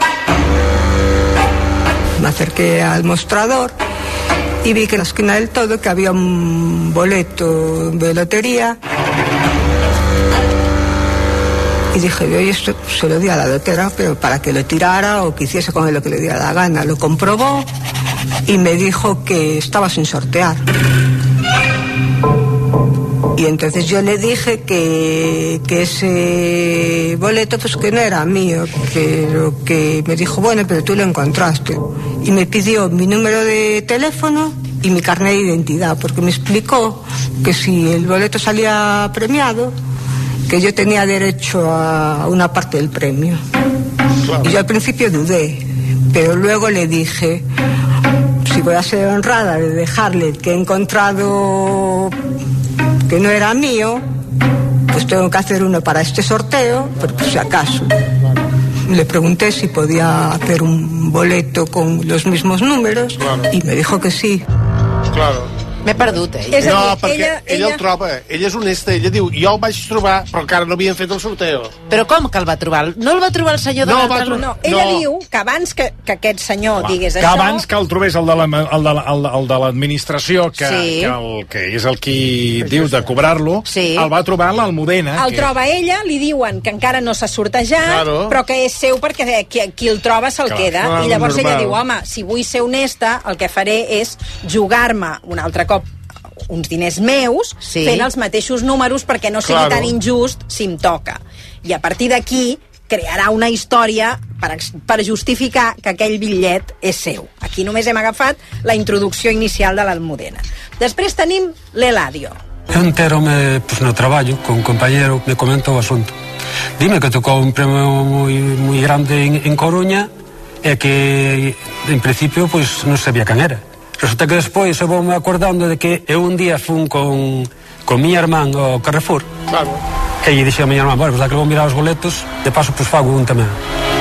me acerqué al mostrador y vi que en la esquina del todo que había un boleto de lotería. Y dije, yo esto se lo di a la lotera, pero para que lo tirara o que hiciese con él lo que le diera la gana. Lo comprobó y me dijo que estaba sin sortear. Y entonces yo le dije que ese boleto pues que no era mío, pero que me dijo, bueno, pero tú lo encontraste. Y me pidió mi número de teléfono y mi carnet de identidad, porque me explicó que si el boleto salía premiado, que yo tenía derecho a una parte del premio. Claro. Y yo al principio dudé, pero luego le dije, si voy a ser honrada de dejarle que he encontrado que no era mío, pues tengo que hacer uno para este sorteo, pero por si acaso. Le pregunté si podía hacer un boleto con los mismos números, claro, y me dijo que sí. Claro. M'he perdut, No, perquè ella el troba, ella és honesta, ella diu, jo el vaig trobar, però encara no havien fet el sorteo. Però com que el va trobar? No el va trobar el senyor de l'altre? No, ella diu que abans que aquest senyor digués això... Que abans que el trobés el de l'administració, que és el qui diu de cobrar-lo, el va trobar l'Almudena. El troba ella, li diuen que encara no s'ha sortejat, però que és seu perquè qui el troba se'l queda. I llavors ella diu, home, si vull ser honesta, el que faré és jugar-me un altre cop uns diners meus, fent els mateixos números perquè no sigui tan injust si em toca. I a partir d'aquí crearà una història per justificar que aquell bitllet és seu. Aquí només hem agafat la introducció inicial de l'Almudena. Després tenim l'Eladio. Eu enterome no traballo con un compañero, me comenta o asunto. Dime que tocou un premio moi grande en Coruña e que en principio non sabía quen era. Resulta que despois eu vou-me acordando de que eu un día fun con miña irmán ao Carrefour. Claro. E lle dixo a miña irmán, bueno, pues que vou mirar os boletos, de paso, pues fago un tamén.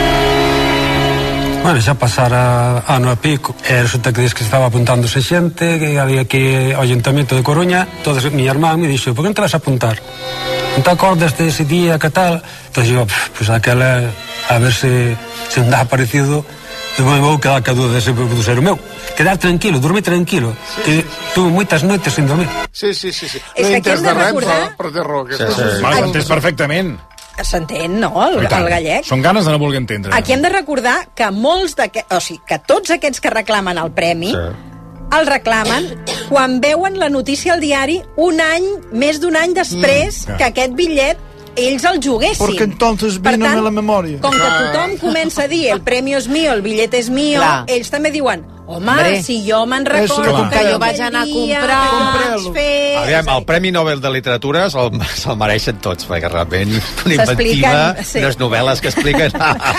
Bueno, xa pasara ano e pico, e resulta que diz que estaba apuntándose xente, que había que ao Ayuntamento de Coruña, entonces miña irmán me dixo, por que non te vas a apuntar? Non te acordas de ese día que tal? Entonces eu, pues aquela, a ver se non dá parecido, eu vou quedar ca dúda de ser o meu. Quedar tranquilo, dormir tranquilo, que tuve moitas noites sin dormir. Sí. És que aquí hem de recordar... M'ho entès perfectament. S'entén, no, el gallec? Són ganes de no voler entendre. Aquí hem de recordar que molts que tots aquests que reclamen el premi el reclamen quan veuen la notícia al diari més d'un any després que aquest bitllet ells el juguessin. Porque entonces vino a la memoria. Com que tothom comença a dir el premio és mío, el bitllet és mío, ells també diuen home, si jo me'n recordo que jo vaig anar a comprar... Aviam, el Premi Nobel de Literatura se'l mereixen tots, perquè realment una inventiva, unes novel·les que expliquen...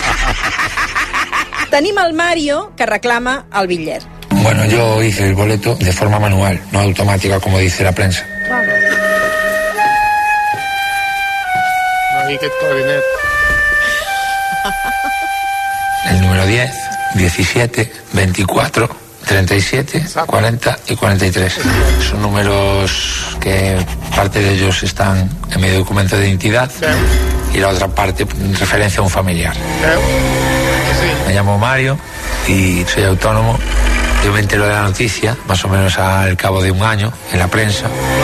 Tenim el Mario, que reclama el bitllet. Bueno, yo hice el boleto de forma manual, no automática, como dice la prensa. I aquest clarinet. El número 10, 17, 24, 37, 40 y 43. Son números que parte de ellos están en mi documento de identidad y la otra parte en referencia a un familiar. Me llamo Mario y soy autónomo. Yo me entero de la noticia más o menos al cabo de un año en la prensa.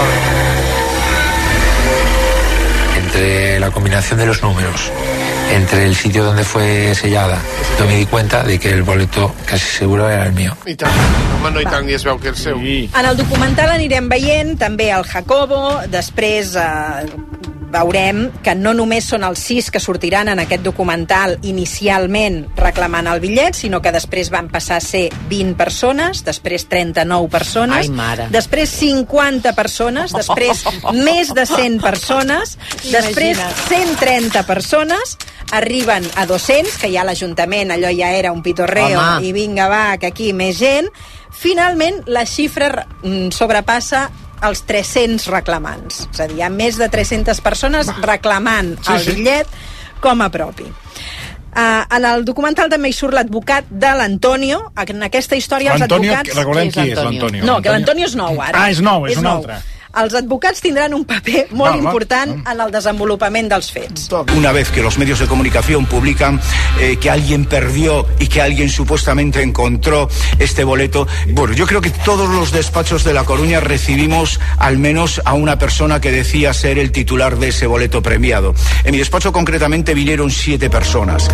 Entre la combinación de los números, entre el sitio donde fue sellada, yo me di cuenta de que el boleto casi seguro era el mío. I tant, home, no, i tant, i es veu que és seu. En el documental anirem veient també el Jacobo, després veurem que no només són els 6 que sortiran en aquest documental inicialment reclamant el bitllet, sinó que després van passar a ser 20 persones, després 39 persones, després 50 persones, després més de 100 persones, després 130 persones, arriben a 200, que ja l'Ajuntament, allò ja era un pitorreo, i vinga va, que aquí més gent. Finalment, la xifra sobrepassa els 300 reclamants. És a dir, hi ha més de 300 persones reclamant el bitllet com a propi. En el documental també hi surt l'advocat de l'Antonio. En aquesta història els advocats... Recordem qui és l'Antonio. No, que l'Antonio és nou ara. És nou, és un altre. Els advocats tindran un paper molt important en el desenvolupament dels fets. Una vez que los medios de comunicación publican que alguien perdió y que alguien supuestamente encontró este boleto, bueno, yo creo que todos los despachos de La Coruña recibimos al menos a una persona que decía ser el titular de ese boleto premiado. En mi despacho concretamente vinieron 7 personas.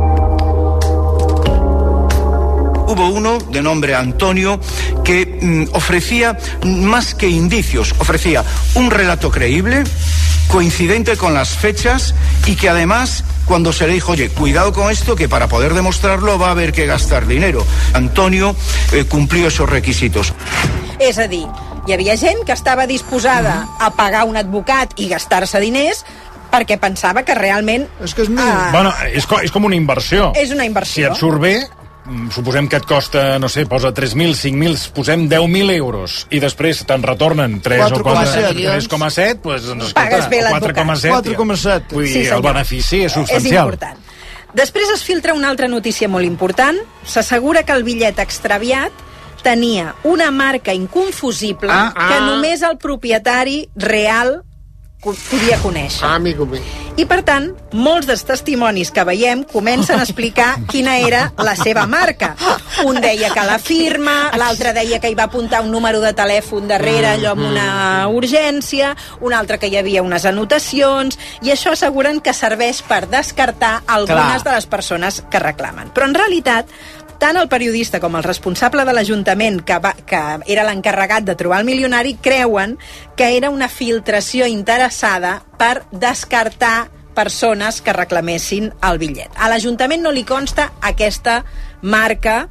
Hubo uno de nombre Antonio que ofrecía más que indicios, ofrecía un relato creíble, coincidente con las fechas y que además cuando se le dijo, oye, cuidado con esto que para poder demostrarlo va a haber que gastar dinero. Antonio cumplió esos requisitos. És a dir, hi havia gent que estava disposada a pagar un advocat i gastar-se diners perquè pensava que realment... És que és bueno, és com una inversió. És una inversió. Si et surt bé, suposem que et costa, no sé, posa 3.000, 5.000, posem 10.000 euros i després te'n retornen 3 o 3,7, doncs pagues bé l'advocat. 4,7. Vull dir, el benefici és substancial. És important. Després es filtra una altra notícia molt important. S'assegura que el bitllet extraviat tenia una marca inconfusible que només el propietari real podia conèixer. Amigo meu. I, per tant, molts dels testimonis que veiem comencen a explicar quina era la seva marca. Un deia que la firma, l'altre deia que hi va apuntar un número de telèfon darrere, allò amb una urgència, un altre que hi havia unes anotacions, i això asseguren que serveix per descartar algunes de les persones que reclamen. Però, en realitat, tant el periodista com el responsable de l'Ajuntament, que era l'encarregat de trobar el milionari, creuen que era una filtració interessada per descartar persones que reclamessin el bitllet. A l'Ajuntament no li consta aquesta marca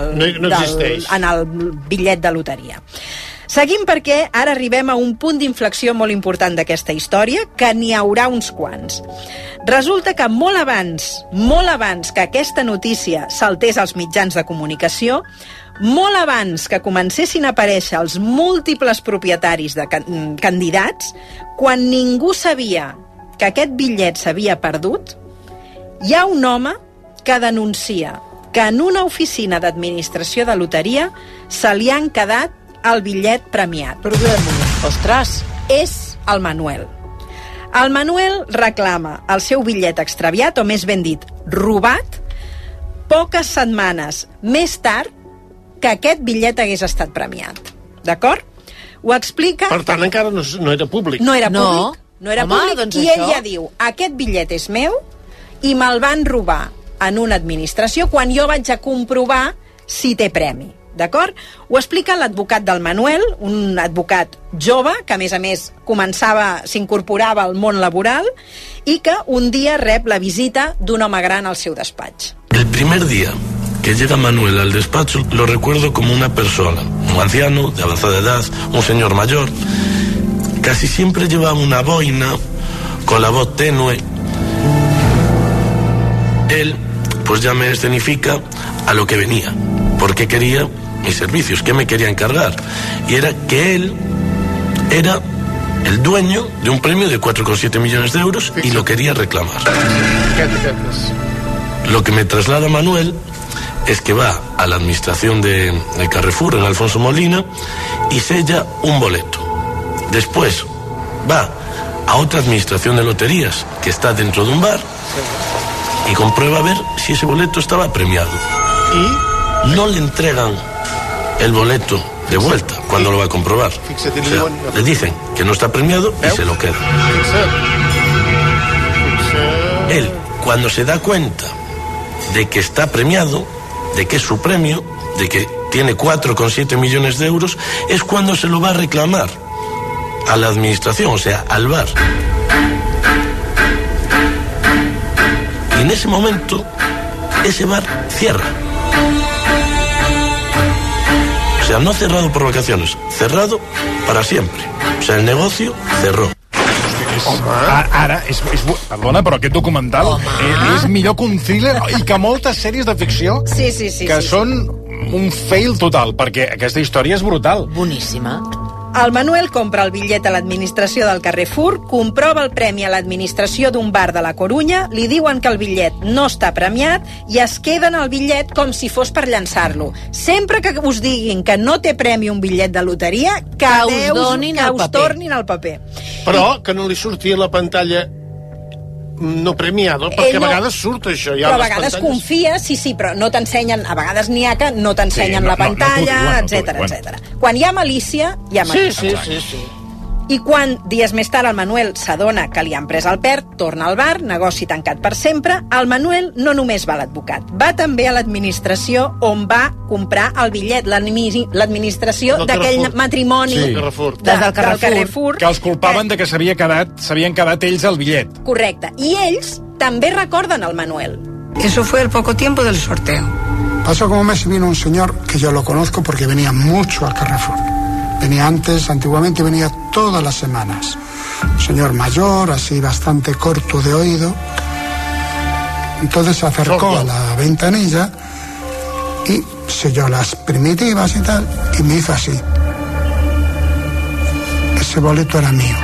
en el bitllet de loteria. Seguim perquè ara arribem a un punt d'inflexió molt important d'aquesta història, que n'hi haurà uns quants. Resulta que molt abans que aquesta notícia saltés als mitjans de comunicació, molt abans que comencessin a aparèixer els múltiples propietaris de candidats, quan ningú sabia que aquest bitllet s'havia perdut, hi ha un home que denuncia que en una oficina d'administració de loteria se li han quedat el bitllet premiat. Ostres! És el Manuel. El Manuel reclama el seu bitllet extraviat, o més ben dit, robat, poques setmanes més tard que aquest bitllet hagués estat premiat. D'acord? Ho explica... Per tant, encara no era públic. No era públic, doncs i ell ja diu, aquest bitllet és meu i me'l van robar en una administració quan jo vaig a comprovar si té premi. d'acord? Ho explica l'advocat del Manuel, un advocat jove, que a més s'incorporava al món laboral i que un dia rep la visita d'un home gran al seu despatx. El primer día que llega Manuel al despacho lo recuerdo como una persona, un anciano de avanzada edad, un señor mayor. Casi siempre llevaba una boina con la voz tenue. Él pues ya me escenifica a lo que venía, porque quería mis servicios, que me quería encargar, y era que él era el dueño de un premio de 4,7 millones de euros y lo quería reclamar. Lo que me traslada Manuel es que va a la administración de Carrefour en Alfonso Molina y sella un boleto. Después va a otra administración de loterías que está dentro de un bar y comprueba a ver si ese boleto estaba premiado. ¿Y? No le entregan el boleto de vuelta cuando lo va a comprobar. O sea, le dicen que no está premiado y se lo queda. Él, cuando se da cuenta de que está premiado, de que es su premio, de que tiene 4,7 millones de euros, es cuando se lo va a reclamar a la administración, o sea, al bar. Y en ese momento, ese bar cierra. O sea, no cerrado por vacaciones, cerrado para siempre. O sea, el negocio cerró. Ara, perdona, però aquest documental és millor que un thriller i que moltes sèries de ficció que són un fail total, perquè aquesta història és brutal. Boníssima. El Manuel compra el bitllet a l'administració del Carrefour, comprova el premi a l'administració d'un bar de la Corunya, li diuen que el bitllet no està premiat i es queden el bitllet com si fos per llançar-lo. Sempre que us diguin que no té premi un bitllet de loteria, que us tornin el paper. Però que no li surti a la pantalla no premiado, perquè a vegades surt això. Però a vegades confia, sí, però no t'ensenyen, a vegades n'hi ha que no t'ensenyen la pantalla, etc. Quan hi ha malícia, hi ha malícia. Sí. I quan, dies més tard, el Manuel s'adona que li han pres el perd, torna al bar, negoci tancat per sempre, el Manuel no només va a l'advocat, va també a l'administració on va comprar el bitllet, l'administració d'aquell matrimoni del Carrefour. Que els culpaven de que s'havien quedat ells el bitllet. Correcte. I ells també recorden el Manuel. Eso fue al poco tiempo del sorteo. Pasó como un mes y vino un señor que yo lo conozco porque venía mucho al Carrefour. Venía antes, antiguamente venía todas las semanas. Un señor mayor, así bastante corto de oído. Entonces se acercó a la ventanilla y selló las primitivas y tal, y me hizo así. Ese boleto era mío.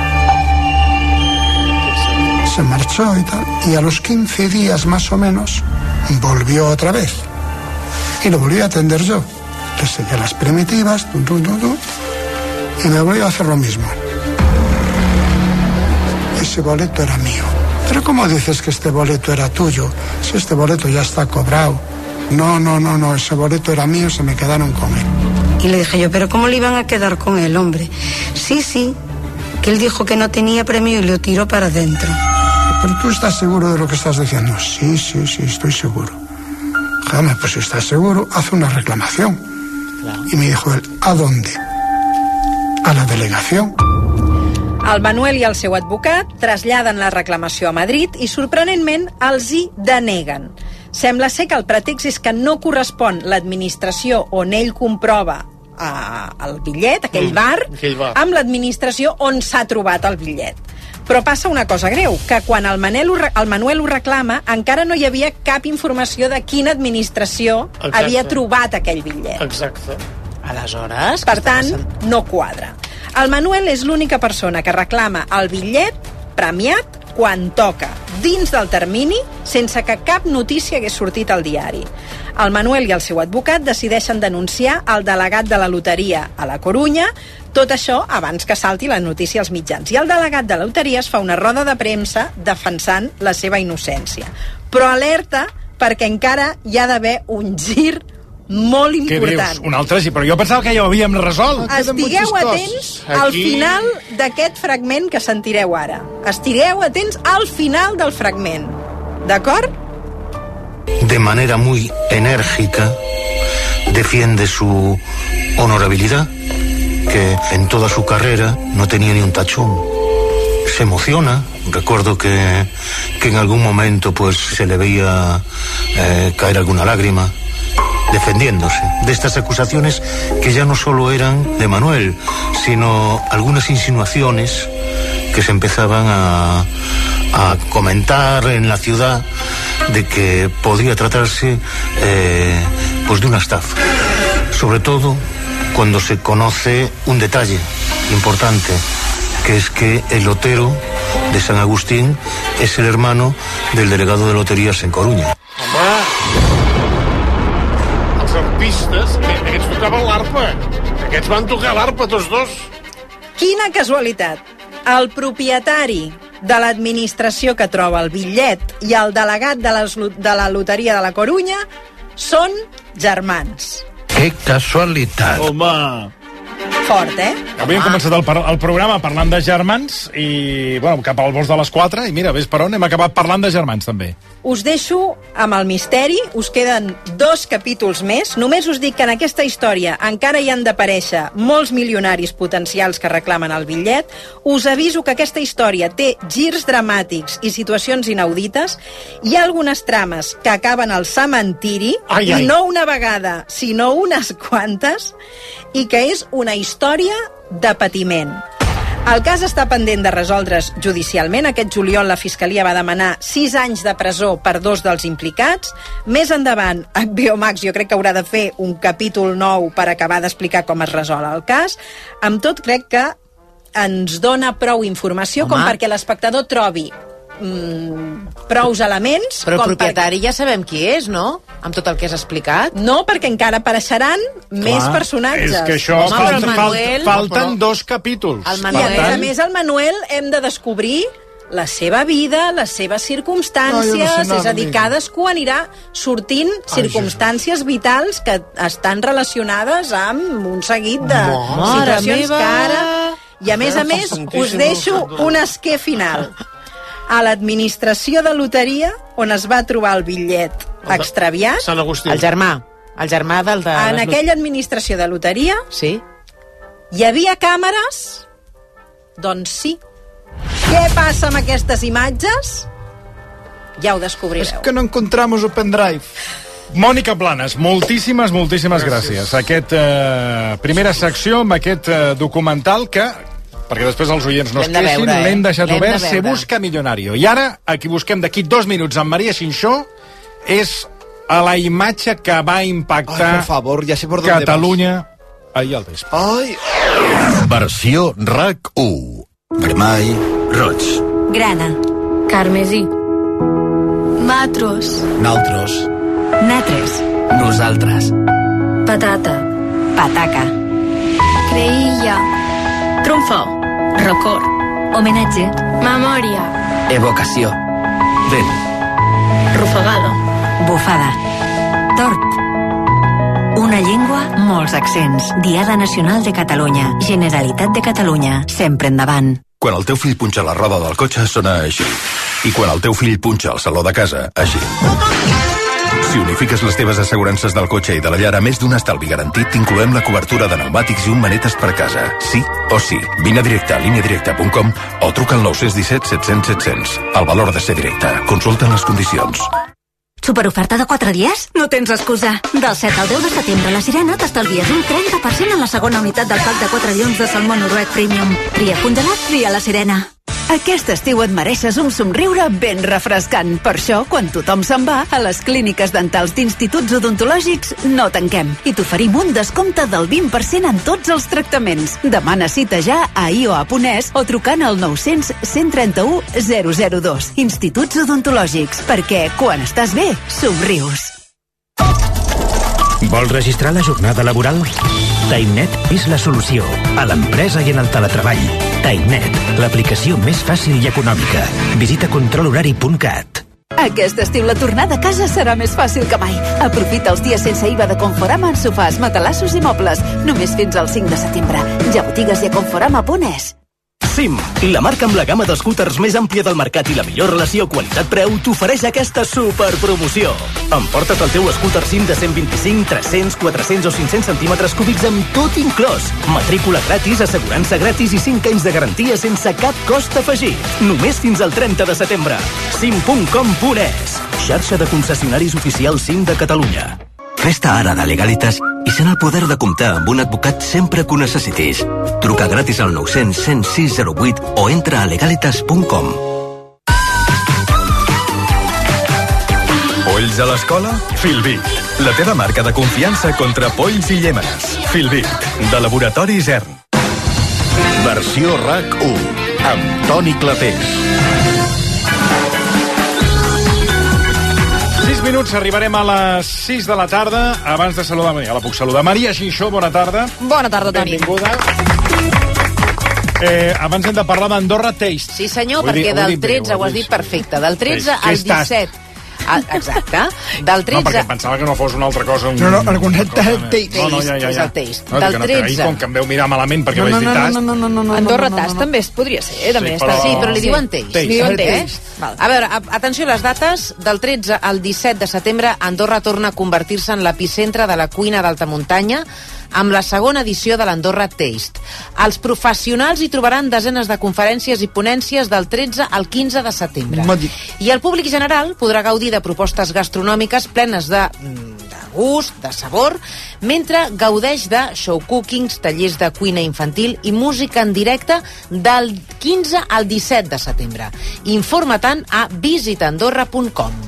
Se marchó y tal, y a los 15 días más o menos volvió otra vez. Y lo volví a atender yo. Le sellé las primitivas, y me volvió a hacer lo mismo. Ese boleto era mío. Pero ¿cómo dices que este boleto era tuyo? Si este boleto ya está cobrado. No, ese boleto era mío, se me quedaron con él. Y le dije yo, ¿pero cómo le iban a quedar con él, hombre? Sí, que él dijo que no tenía premio y lo tiró para adentro. ¿Pero tú estás seguro de lo que estás diciendo? Sí, estoy seguro. Déjame, pues si estás seguro, haz una reclamación. Claro. Y me dijo él, ¿a dónde? A la delegació. El Manuel i el seu advocat traslladen la reclamació a Madrid i, sorprenentment, els hi deneguen. Sembla ser que el pretext és que no correspon l'administració on ell comprova el bitllet, aquell bar, amb l'administració on s'ha trobat el bitllet. Però passa una cosa greu, que quan el Manuel ho reclama, encara no hi havia cap informació de quina administració havia trobat aquell bitllet. Exacte. Aleshores... Per tant, no quadra. El Manuel és l'única persona que reclama el bitllet premiat quan toca, dins del termini, sense que cap notícia hagués sortit al diari. El Manuel i el seu advocat decideixen denunciar el delegat de la loteria a la Corunya, tot això abans que salti la notícia als mitjans. I el delegat de la loteria es fa una roda de premsa defensant la seva innocència. Però alerta perquè encara hi ha d'haver un gir molt important. Què dius? Un altre sí, però jo pensava que ja ho havíem resolt. Estigueu atents al final d'aquest fragment que sentireu ara. Estigueu atents al final del fragment. ¿D'acord? De manera muy enérgica defiende su honorabilidad, que en toda su carrera no tenía ni un tachón. Se emociona. Recuerdo que en algún momento pues se le veía caer alguna lágrima defendiéndose de estas acusaciones que ya no solo eran de Manuel, sino algunas insinuaciones que se empezaban a comentar en la ciudad de que podía tratarse pues de una estafa. Sobre todo cuando se conoce un detalle importante, que es que el lotero de San Agustín es el hermano del delegado de loterías en Coruña. Home, els artistes, aquests tocaven l'arpa. Aquests van tocar l'arpa, tots dos. Quina casualitat. El propietari de l'administració que troba el bitllet i el delegat de la loteria de la Corunya són germans. Que casualitat. Home... Fort, eh? Havíem començat el programa parlant de germans i, bueno, cap al vols de les 4 i mira, ves per on hem acabat parlant de germans, també. Us deixo amb el misteri, us queden 2 capítols més. Només us dic que en aquesta història encara hi han d'aparèixer molts milionaris potencials que reclamen el bitllet. Us aviso que aquesta història té girs dramàtics i situacions inaudites. Hi ha algunes trames que acaben al cementiri, i no una vegada, sinó unes quantes, i que és una història de patiment. El cas està pendent de resoldre's judicialment. Aquest juliol la Fiscalia va demanar 6 anys de presó per 2 dels implicats. Més endavant, HBO Max jo crec que haurà de fer un capítol nou per acabar d'explicar com es resol el cas. Amb tot, crec que ens dona prou informació com perquè l'espectador trobi prous elements. Però el propietari ja sabem qui és, no? Amb tot el que has explicat. No, perquè encara apareixeran més personatges. És que això falten 2 capítols. I a més el Manuel hem de descobrir la seva vida, les seves circumstàncies, és a dir, cadascú anirà sortint circumstàncies vitals que estan relacionades amb un seguit de situacions que ara... I a més, us deixo un esquer final. A l'administració de loteria, on es va trobar el bitllet extraviat... Sant Agustí. El germà del de... En aquella administració de loteria... Sí. Hi havia càmeres? Doncs sí. Què passa amb aquestes imatges? Ja ho descobrireu. És que no encontramos el pendrive. Mònica Planes, moltíssimes gràcies. Aquesta primera secció amb aquest documental que... perquè després els oients no es queixin, l'hem deixat obert, Se busca millonario. I ara, aquí busquem d'aquí 2 minuts amb Maria Xinxó, és a la imatge que va impactar por favor, ja sé por dónde Catalunya ahir al vespre. Versió RAC1. Vermell, roig. Grana. Carmesí. Matros. Naltros. Natres. Nosaltres. Patata. Pataca. Creïlla. Trumfo. Record. Homenatge. Memòria. Evocació. Vent. Rufagada. Bufada. Tort. Una llengua, molts accents. Diada Nacional de Catalunya. Generalitat de Catalunya. Sempre endavant. Quan el teu fill punxa la roda del cotxe, sona així. I quan el teu fill punxa el saló de casa, així. Si unifiques les teves assegurances del cotxe i de la llar a més d'un estalvi garantit, t'incloem la cobertura de pneumàtics i un manetes per casa. Sí o sí. Vine a directe a lineadirecta.com o truca al 917 700 700. El valor de ser directe. Consulta les condicions. Superoferta de 4 dies? No tens excusa. Del 7 al 10 de setembre a la Sirena t'estalvies un 30% en la segona unitat del pack de 4 llums de salmó noruec Premium. Tria congelat, tria la Sirena. Aquest estiu et mereixes un somriure ben refrescant. Per això, quan tothom se'n va, a les clíniques dentals d'instituts odontològics no tanquem. I t'oferim un descompte del 20% en tots els tractaments. Demana cita ja a ioa.es o trucant al 900 131 002. Instituts odontològics, perquè quan estàs bé, somrius. Vol registrar la jornada laboral? TimeNet és la solució a l'empresa i en el teletreball. TimeNet, l'aplicació més fàcil i econòmica. Visita controlhorari.cat. Aquest estiu la tornada a casa serà més fàcil que mai. Aprofita els dies sense IVA de Conforama en sofàs, matalassos i mobles. Només fins al 5 de setembre. Ja botigues i a Conforama.es. CIM, la marca amb la gamma d'escúters més àmplia del mercat i la millor relació qualitat-preu t'ofereix aquesta superpromoció. Emporta't el teu escúter CIM de 125, 300, 400 o 500 centímetres cúbics amb tot inclòs. Matrícula gratis, assegurança gratis i 5 anys de garantia sense cap cost afegit. Només fins al 30 de setembre. CIM.com.es, xarxa de concessionaris oficials CIM de Catalunya. Fes-te ara de Legalitas i sent el poder de comptar amb un advocat sempre que ho necessitis. Truca gratis al 900 106 08 o entra a legalitas.com. Polls a l'escola? Filbit, la teva marca de confiança contra polls i llémenes. Filbit, de Laboratori Zern. Versió RAC1, amb Toni Clapés. 6 minuts, arribarem a les 6 de la tarda. Abans de saludar, ja la puc saludar. Maria Xinxó, bona tarda. Bona tarda, Toni. Benvinguda. Abans hem de parlar d'Andorra Taste. Sí, senyor, perquè del 13, ho has dit perfecte, del 13 al 17... Exacte. Del 13... No, perquè pensava que no fos una altra cosa. No, el concepte és el taste. No, ja. És el taste. Del 13... Com que em veu mirar malament perquè vaig dir tast. No. Andorra Taste també podria ser, també. Sí, però li diuen taste. Li diuen taste. A veure, atenció a les dates. Del 13 al 17 de setembre, Andorra torna a convertir-se en l'epicentre de la cuina d'alta muntanya amb la segona edició de l'Andorra Taste. Els professionals hi trobaran desenes de conferències i ponències del 13 al 15 de setembre. I el públic general podrà gaudir de propostes gastronòmiques plenes de gust, de sabor, mentre gaudeix de show cookings, tallers de cuina infantil i música en directe del 15 al 17 de setembre. Informa-te'n a visitandorra.com.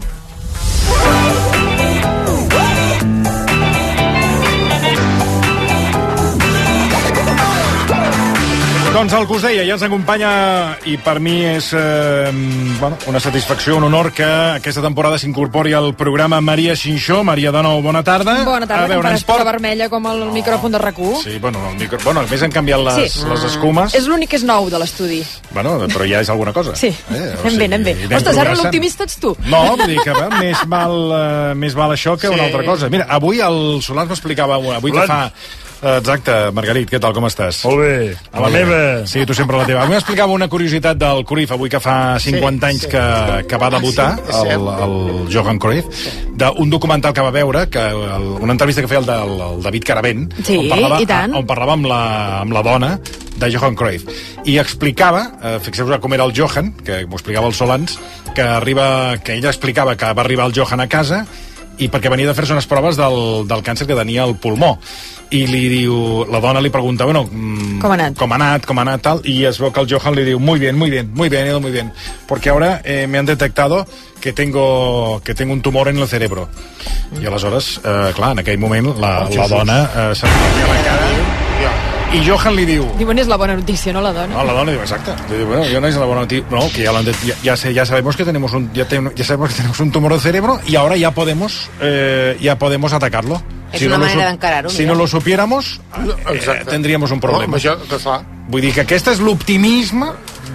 Doncs el que us deia, ja ens acompanya i per mi és una satisfacció, un honor que aquesta temporada s'incorpori al programa Maria Xinxó. Maria, de nou, bona tarda. Bona tarda, com per estar vermella com el micròfon de RAC1. Sí, a més han canviat les escumes. És l'únic que és nou de l'estudi. Bueno, però ja és alguna cosa. Sí, anem bé. Ostres, ara l'optimista ets tu. No, vull dir que més val això que una altra cosa. Mira, avui el Solans m'explicava avui que fa... Exacte, Margarit, què tal, com estàs? Molt bé, a la meva. Sí, tu sempre a la teva. Avui m'explicava una curiositat del Cruyff, avui que fa 50 anys que va debutar, el Johan Cruyff, d'un documental que va veure, una entrevista que feia el David Caravent, on parlava amb la dona de Johan Cruyff. I explicava, fixeu-vos com era el Johan, que m'ho explicava el Solans, que ella explicava que va arribar el Johan a casa i perquè venia de fer-se unes proves del càncer que tenia al pulmó. I li diu, la dona li pregunta, bueno, com ha anat, tal, y es veu que el Johan li diu, muy bien, porque ahora me han detectado que tengo un tumor en el cerebro. I aleshores, clar, en aquell moment la dona se li canvia la cara i Johan li diu... Diuen, és la bona notícia, no, la dona? No, la dona diu, exacte. Diu, bueno, yo no es la buena noticia. No, que ya sabemos que tenemos un tumor de cerebro y ahora ya podemos atacarlo. És una manera d'encarar-ho. Si no lo supiéramos, tendríamos un problema. Vull dir que aquest és l'optimisme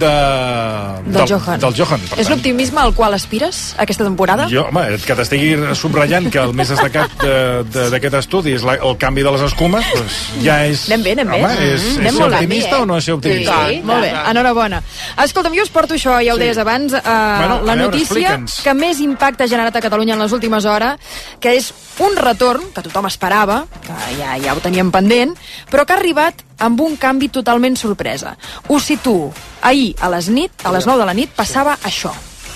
del Johan. És l'optimisme al qual aspires aquesta temporada? Home, que t'estigui subratllant que el més destacat d'aquest estudi és el canvi de les escumes, doncs ja és... Anem bé. Home, és ser optimista o no és ser optimista? Sí, molt bé, enhorabona. Escolta'm, jo us porto això, ja ho deies abans, la notícia que més impacte ha generat a Catalunya en les últimes hores, que és un retorn que tothom esperava, que ja ho teníem pendent, però que ha arribat amb un canvi totalment sorpresa. Us situo. Ahir, a les 9 de la nit, passava això.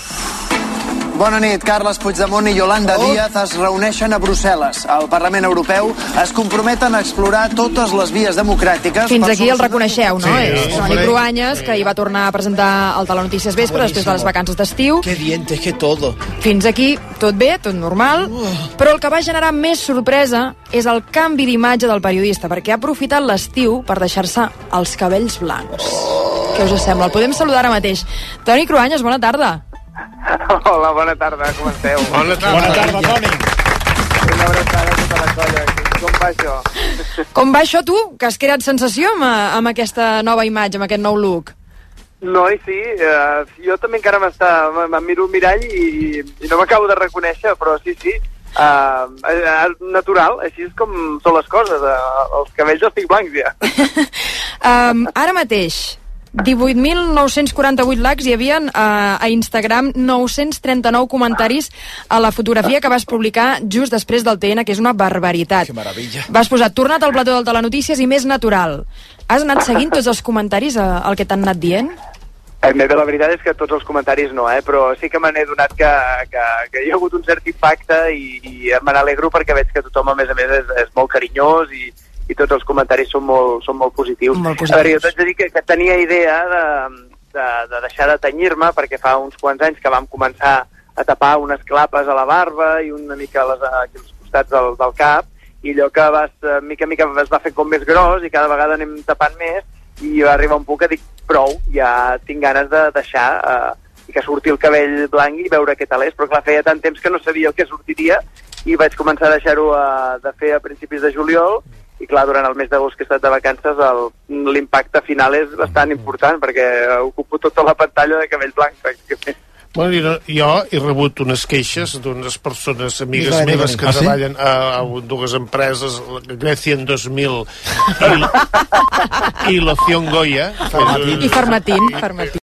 Bona nit. Carles Puigdemont i Yolanda Díaz es reuneixen a Brussel·les. Al Parlament Europeu es comprometen a explorar totes les vies democràtiques... Fins aquí el reconeixeu, no? És Toni Cruanyes, que hi va tornar a presentar el Telenotícies Vespre després de les vacances d'estiu. Que dientes, que todo. Fins aquí tot bé, tot normal, però el que va generar més sorpresa és el canvi d'imatge del periodista, perquè ha aprofitat l'estiu per deixar-se els cabells blancs. Què us sembla? El podem saludar ara mateix. Toni Cruanyes, bona tarda. Hola, bona tarda, com esteu? Bona tarda, Toni. Una abraçada a tota la colla. Com va això? Com va això, tu? Que has creat sensació amb aquesta nova imatge, amb aquest nou look? No, i sí. Jo també encara me'n miro al mirall i no m'acabo de reconèixer, però sí. Natural, així és com són les coses. Els cabells els tinc blancs, ja. Ara mateix, 18.948 likes, hi havia a Instagram 939 comentaris a la fotografia que vas publicar just després del TN, que és una barbaritat. Que meravella. Vas posar tornat al plató del Telenotícies i més natural. Has anat seguint tots els comentaris, el que t'han anat dient? Bé, la veritat és que tots els comentaris no, però sí que me n'he donat que hi ha hagut un cert impacte i me n'alegro perquè veig que tothom, a més, és molt carinyós i tots els comentaris són molt positius. A veure, jo t'haig de dir que tenia idea de deixar de tenyir-me perquè fa uns quants anys que vam començar a tapar unes clapes a la barba i una mica aquí als costats del cap, i allò que mica en mica es va fer com més gros i cada vegada anem tapant més, i va arribar un punt que dic, prou, ja tinc ganes de deixar i que surti el cabell blanc i veure què tal és, però clar, feia tant temps que no sabia el que sortiria i vaig començar a deixar-ho de fer a principis de juliol, i clar, durant el mes d'agost que he estat de vacances l'impacte final és bastant important perquè ocupo tota la pantalla de cabell blanc pràcticament. Bueno, jo he rebut unes queixes d'unes persones, amigues meves, que treballen a dues empreses, Grecia en 2000 i Loción Goya. I Farmatín.